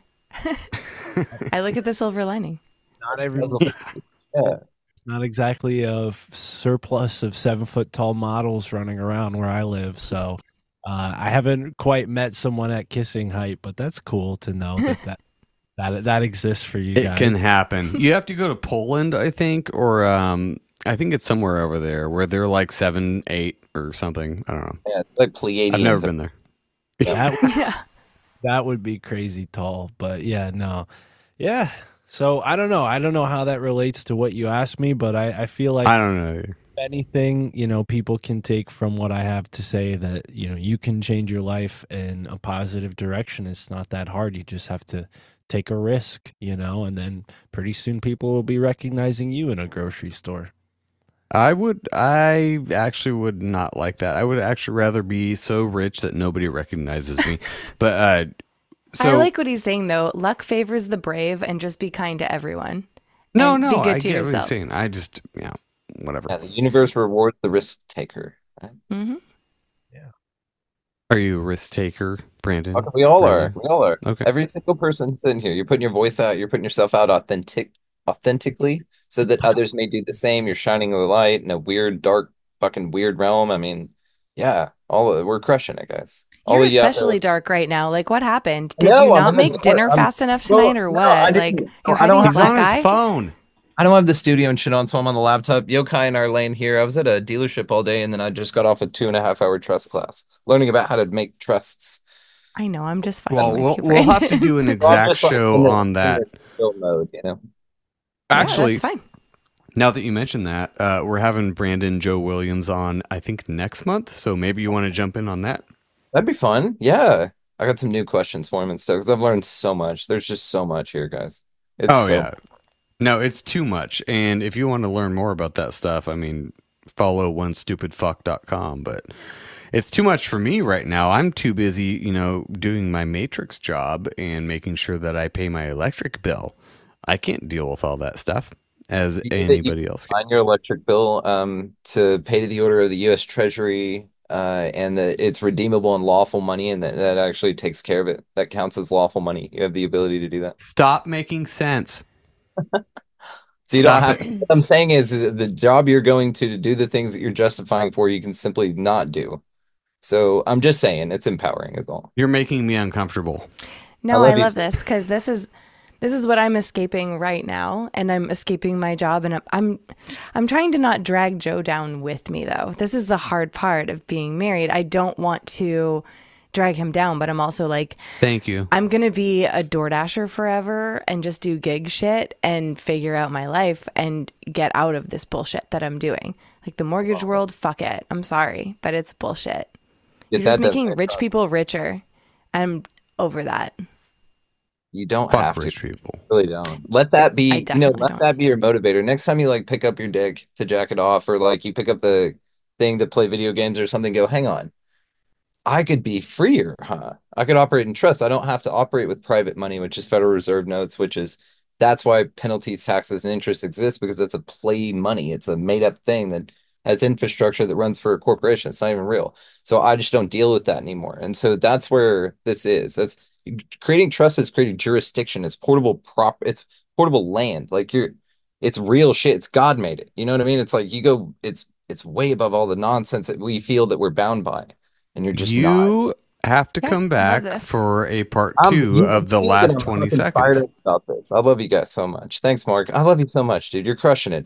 I look at the silver lining. Not every. Yeah. Not exactly a f- surplus of seven foot tall models running around where I live. So uh, I haven't quite met someone at kissing height, but that's cool to know that that, that, that exists for you It guys. can happen. You have to go to Poland, I think, or um, I think it's somewhere over there where they're like seven, eight, or something. I don't know. Yeah, it's like Pleiadians. I've never been there. That would, Yeah. that would be crazy tall, but yeah, no. Yeah. So I don't know. I don't know how that relates to what you asked me, but I, I feel like I don't know. if anything, you know, people can take from what I have to say that, you know, you can change your life in a positive direction. It's not that hard. You just have to take a risk, you know, and then pretty soon people will be recognizing you in a grocery store. I would. I actually would not like that. I would actually rather be so rich that nobody recognizes me. But uh, so I like what he's saying, though. Luck favors the brave, and just be kind to everyone. no, and no. be good I to get what yourself. you're saying. I just, yeah, whatever. Yeah, the universe rewards the risk taker. Right? hmm Are you a risk taker, Brandon? Okay, we all are. Brandon? We all are. Okay. Every single person sitting here, you're putting your voice out, you're putting yourself out authentic, authentically, so that others may do the same. You're shining the light in a weird, dark, fucking weird realm. I mean, yeah, all of, we're crushing it, guys. All You're of you out there- especially dark right now. Like, what happened? Did No, you I'm not in make the- dinner I'm- fast enough no, tonight, or no, what? I like, didn't. you're I don't hiding a have- He's on black his eye? phone. I don't have the studio and shit on, so I'm on the laptop. Yokai and I are laying here. I was at a dealership all day, and then I just got off a two and a half hour trust class, learning about how to make trusts. I know. I'm just fucking Well, with we'll, you, we'll have to Brandon. do an Well, I'm exact just, like, show in this- on in that. this chill mode, you know. Actually, yeah, that's fine. now that you mentioned that, uh, we're having Brandon Joe Williams on, I think, next month. So maybe you want to jump in on that. That'd be fun. Yeah. I got some new questions for him and stuff because I've learned so much. There's just so much here, guys. It's oh, so yeah. No, it's too much. And if you want to learn more about that stuff, I mean, follow one stupid fuck dot com. But it's too much for me right now. I'm too busy, you know, doing my Matrix job and making sure that I pay my electric bill. I can't deal with all that stuff as You know that anybody you else can. on your electric bill um, to pay to the order of the U S Treasury, uh, and that it's redeemable and lawful money, and that, that actually takes care of it. That counts as lawful money. You have the ability to do that. Stop making sense. So you don't Stop have. it. What I'm saying is that the job you're going to to do the things that you're justifying for, you can simply not do. So I'm just saying it's empowering, is all. You're making me uncomfortable. No, love I you. love this because this is this is what I'm escaping right now, and I'm escaping my job, and I'm I'm, I'm trying to not drag Joe down with me, though. This is the hard part of being married. I don't want to drag him down, but I'm also like, Thank you. I'm gonna be a DoorDasher forever and just do gig shit and figure out my life and get out of this bullshit that I'm doing. Like the mortgage world, fuck it. I'm sorry, but it's bullshit. Get You're just that done, making Sarah. rich people richer. I'm over that. You don't Fuck have to. rich people. Really don't. Let that be, I you know, definitely let don't. that be your motivator. Next time you like pick up your dick to jack it off, or like you pick up the thing to play video games or something, go, hang on. I could be freer, huh? I could operate in trust. I don't have to operate with private money, which is Federal Reserve notes, which is that's why penalties, taxes, and interest exist, because it's a play money. It's a made up thing that has infrastructure that runs for a corporation. It's not even real. So I just don't deal with that anymore. And so that's where this is. That's creating trust is creating jurisdiction. It's portable prop. It's portable land. Like you're, it's real shit. It's God made it. You know what I mean? It's like you go. It's it's way above all the nonsense that we feel that we're bound by, and you're just not. You have to Yeah, come love back this. for a part I'm- two you can of the see that last I'm twenty fucking fired seconds. up about this. I love you guys so much. Thanks, Mark. I love you so much, dude. You're crushing it, dude.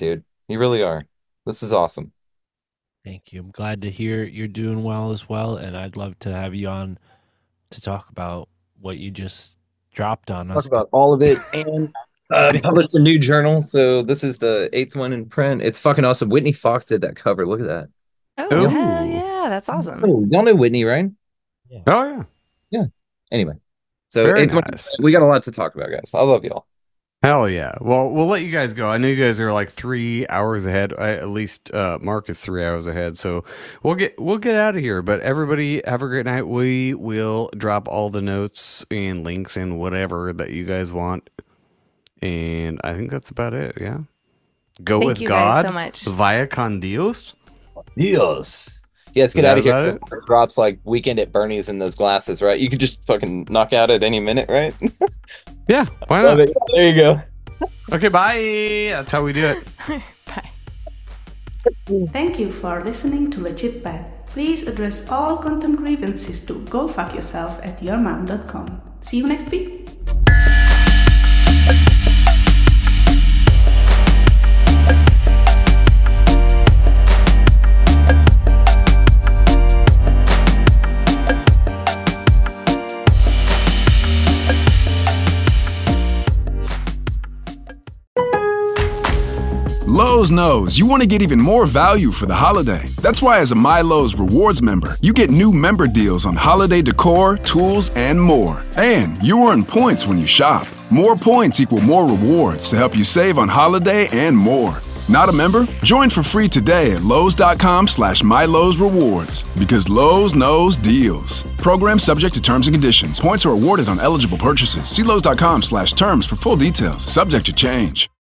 You really are. This is awesome. Thank you. I'm glad to hear you're doing well as well, and I'd love to have you on to talk about what you just dropped on us. Talk about all of it, and uh, published a new journal. So this is the eighth one in print. It's fucking awesome. Whitney Fox did that cover. Look at that. Oh, Ooh. hell yeah, that's awesome. Oh, y'all know Whitney, right? Oh yeah. Yeah. Anyway, so Very eighth one, nice. we got a lot to talk about, guys. I love y'all. Hell yeah. Well, we'll let you guys go. I know you guys are like three hours ahead. I, at least uh, Mark is three hours ahead. So we'll get we'll get out of here. But everybody have a great night. We will drop all the notes and links and whatever that you guys want. And I think that's about it. Yeah. Go Thank with you God guys so much. via con Dios. Dios. Yeah, let's get Is out of that here. about It drops like Weekend at Bernie's in those glasses, right? You could just fucking knock out at any minute, right? Yeah. Why Love not? it. There you go. Okay. Bye. That's how we do it. Bye. Thank you for listening to Legit Bad. Please address all content grievances to go fuck yourself at your mom dot com. See you next week. Lowe's knows you want to get even more value for the holiday. That's why as a MyLowe's Rewards member, you get new member deals on holiday decor, tools, and more. And you earn points when you shop. More points equal more rewards to help you save on holiday and more. Not a member? Join for free today at Lowe's.com slash MyLowe's Rewards. Because Lowe's knows deals. Program subject to terms and conditions. Points are awarded on eligible purchases. See Lowe's.com slash terms for full details. Subject to change.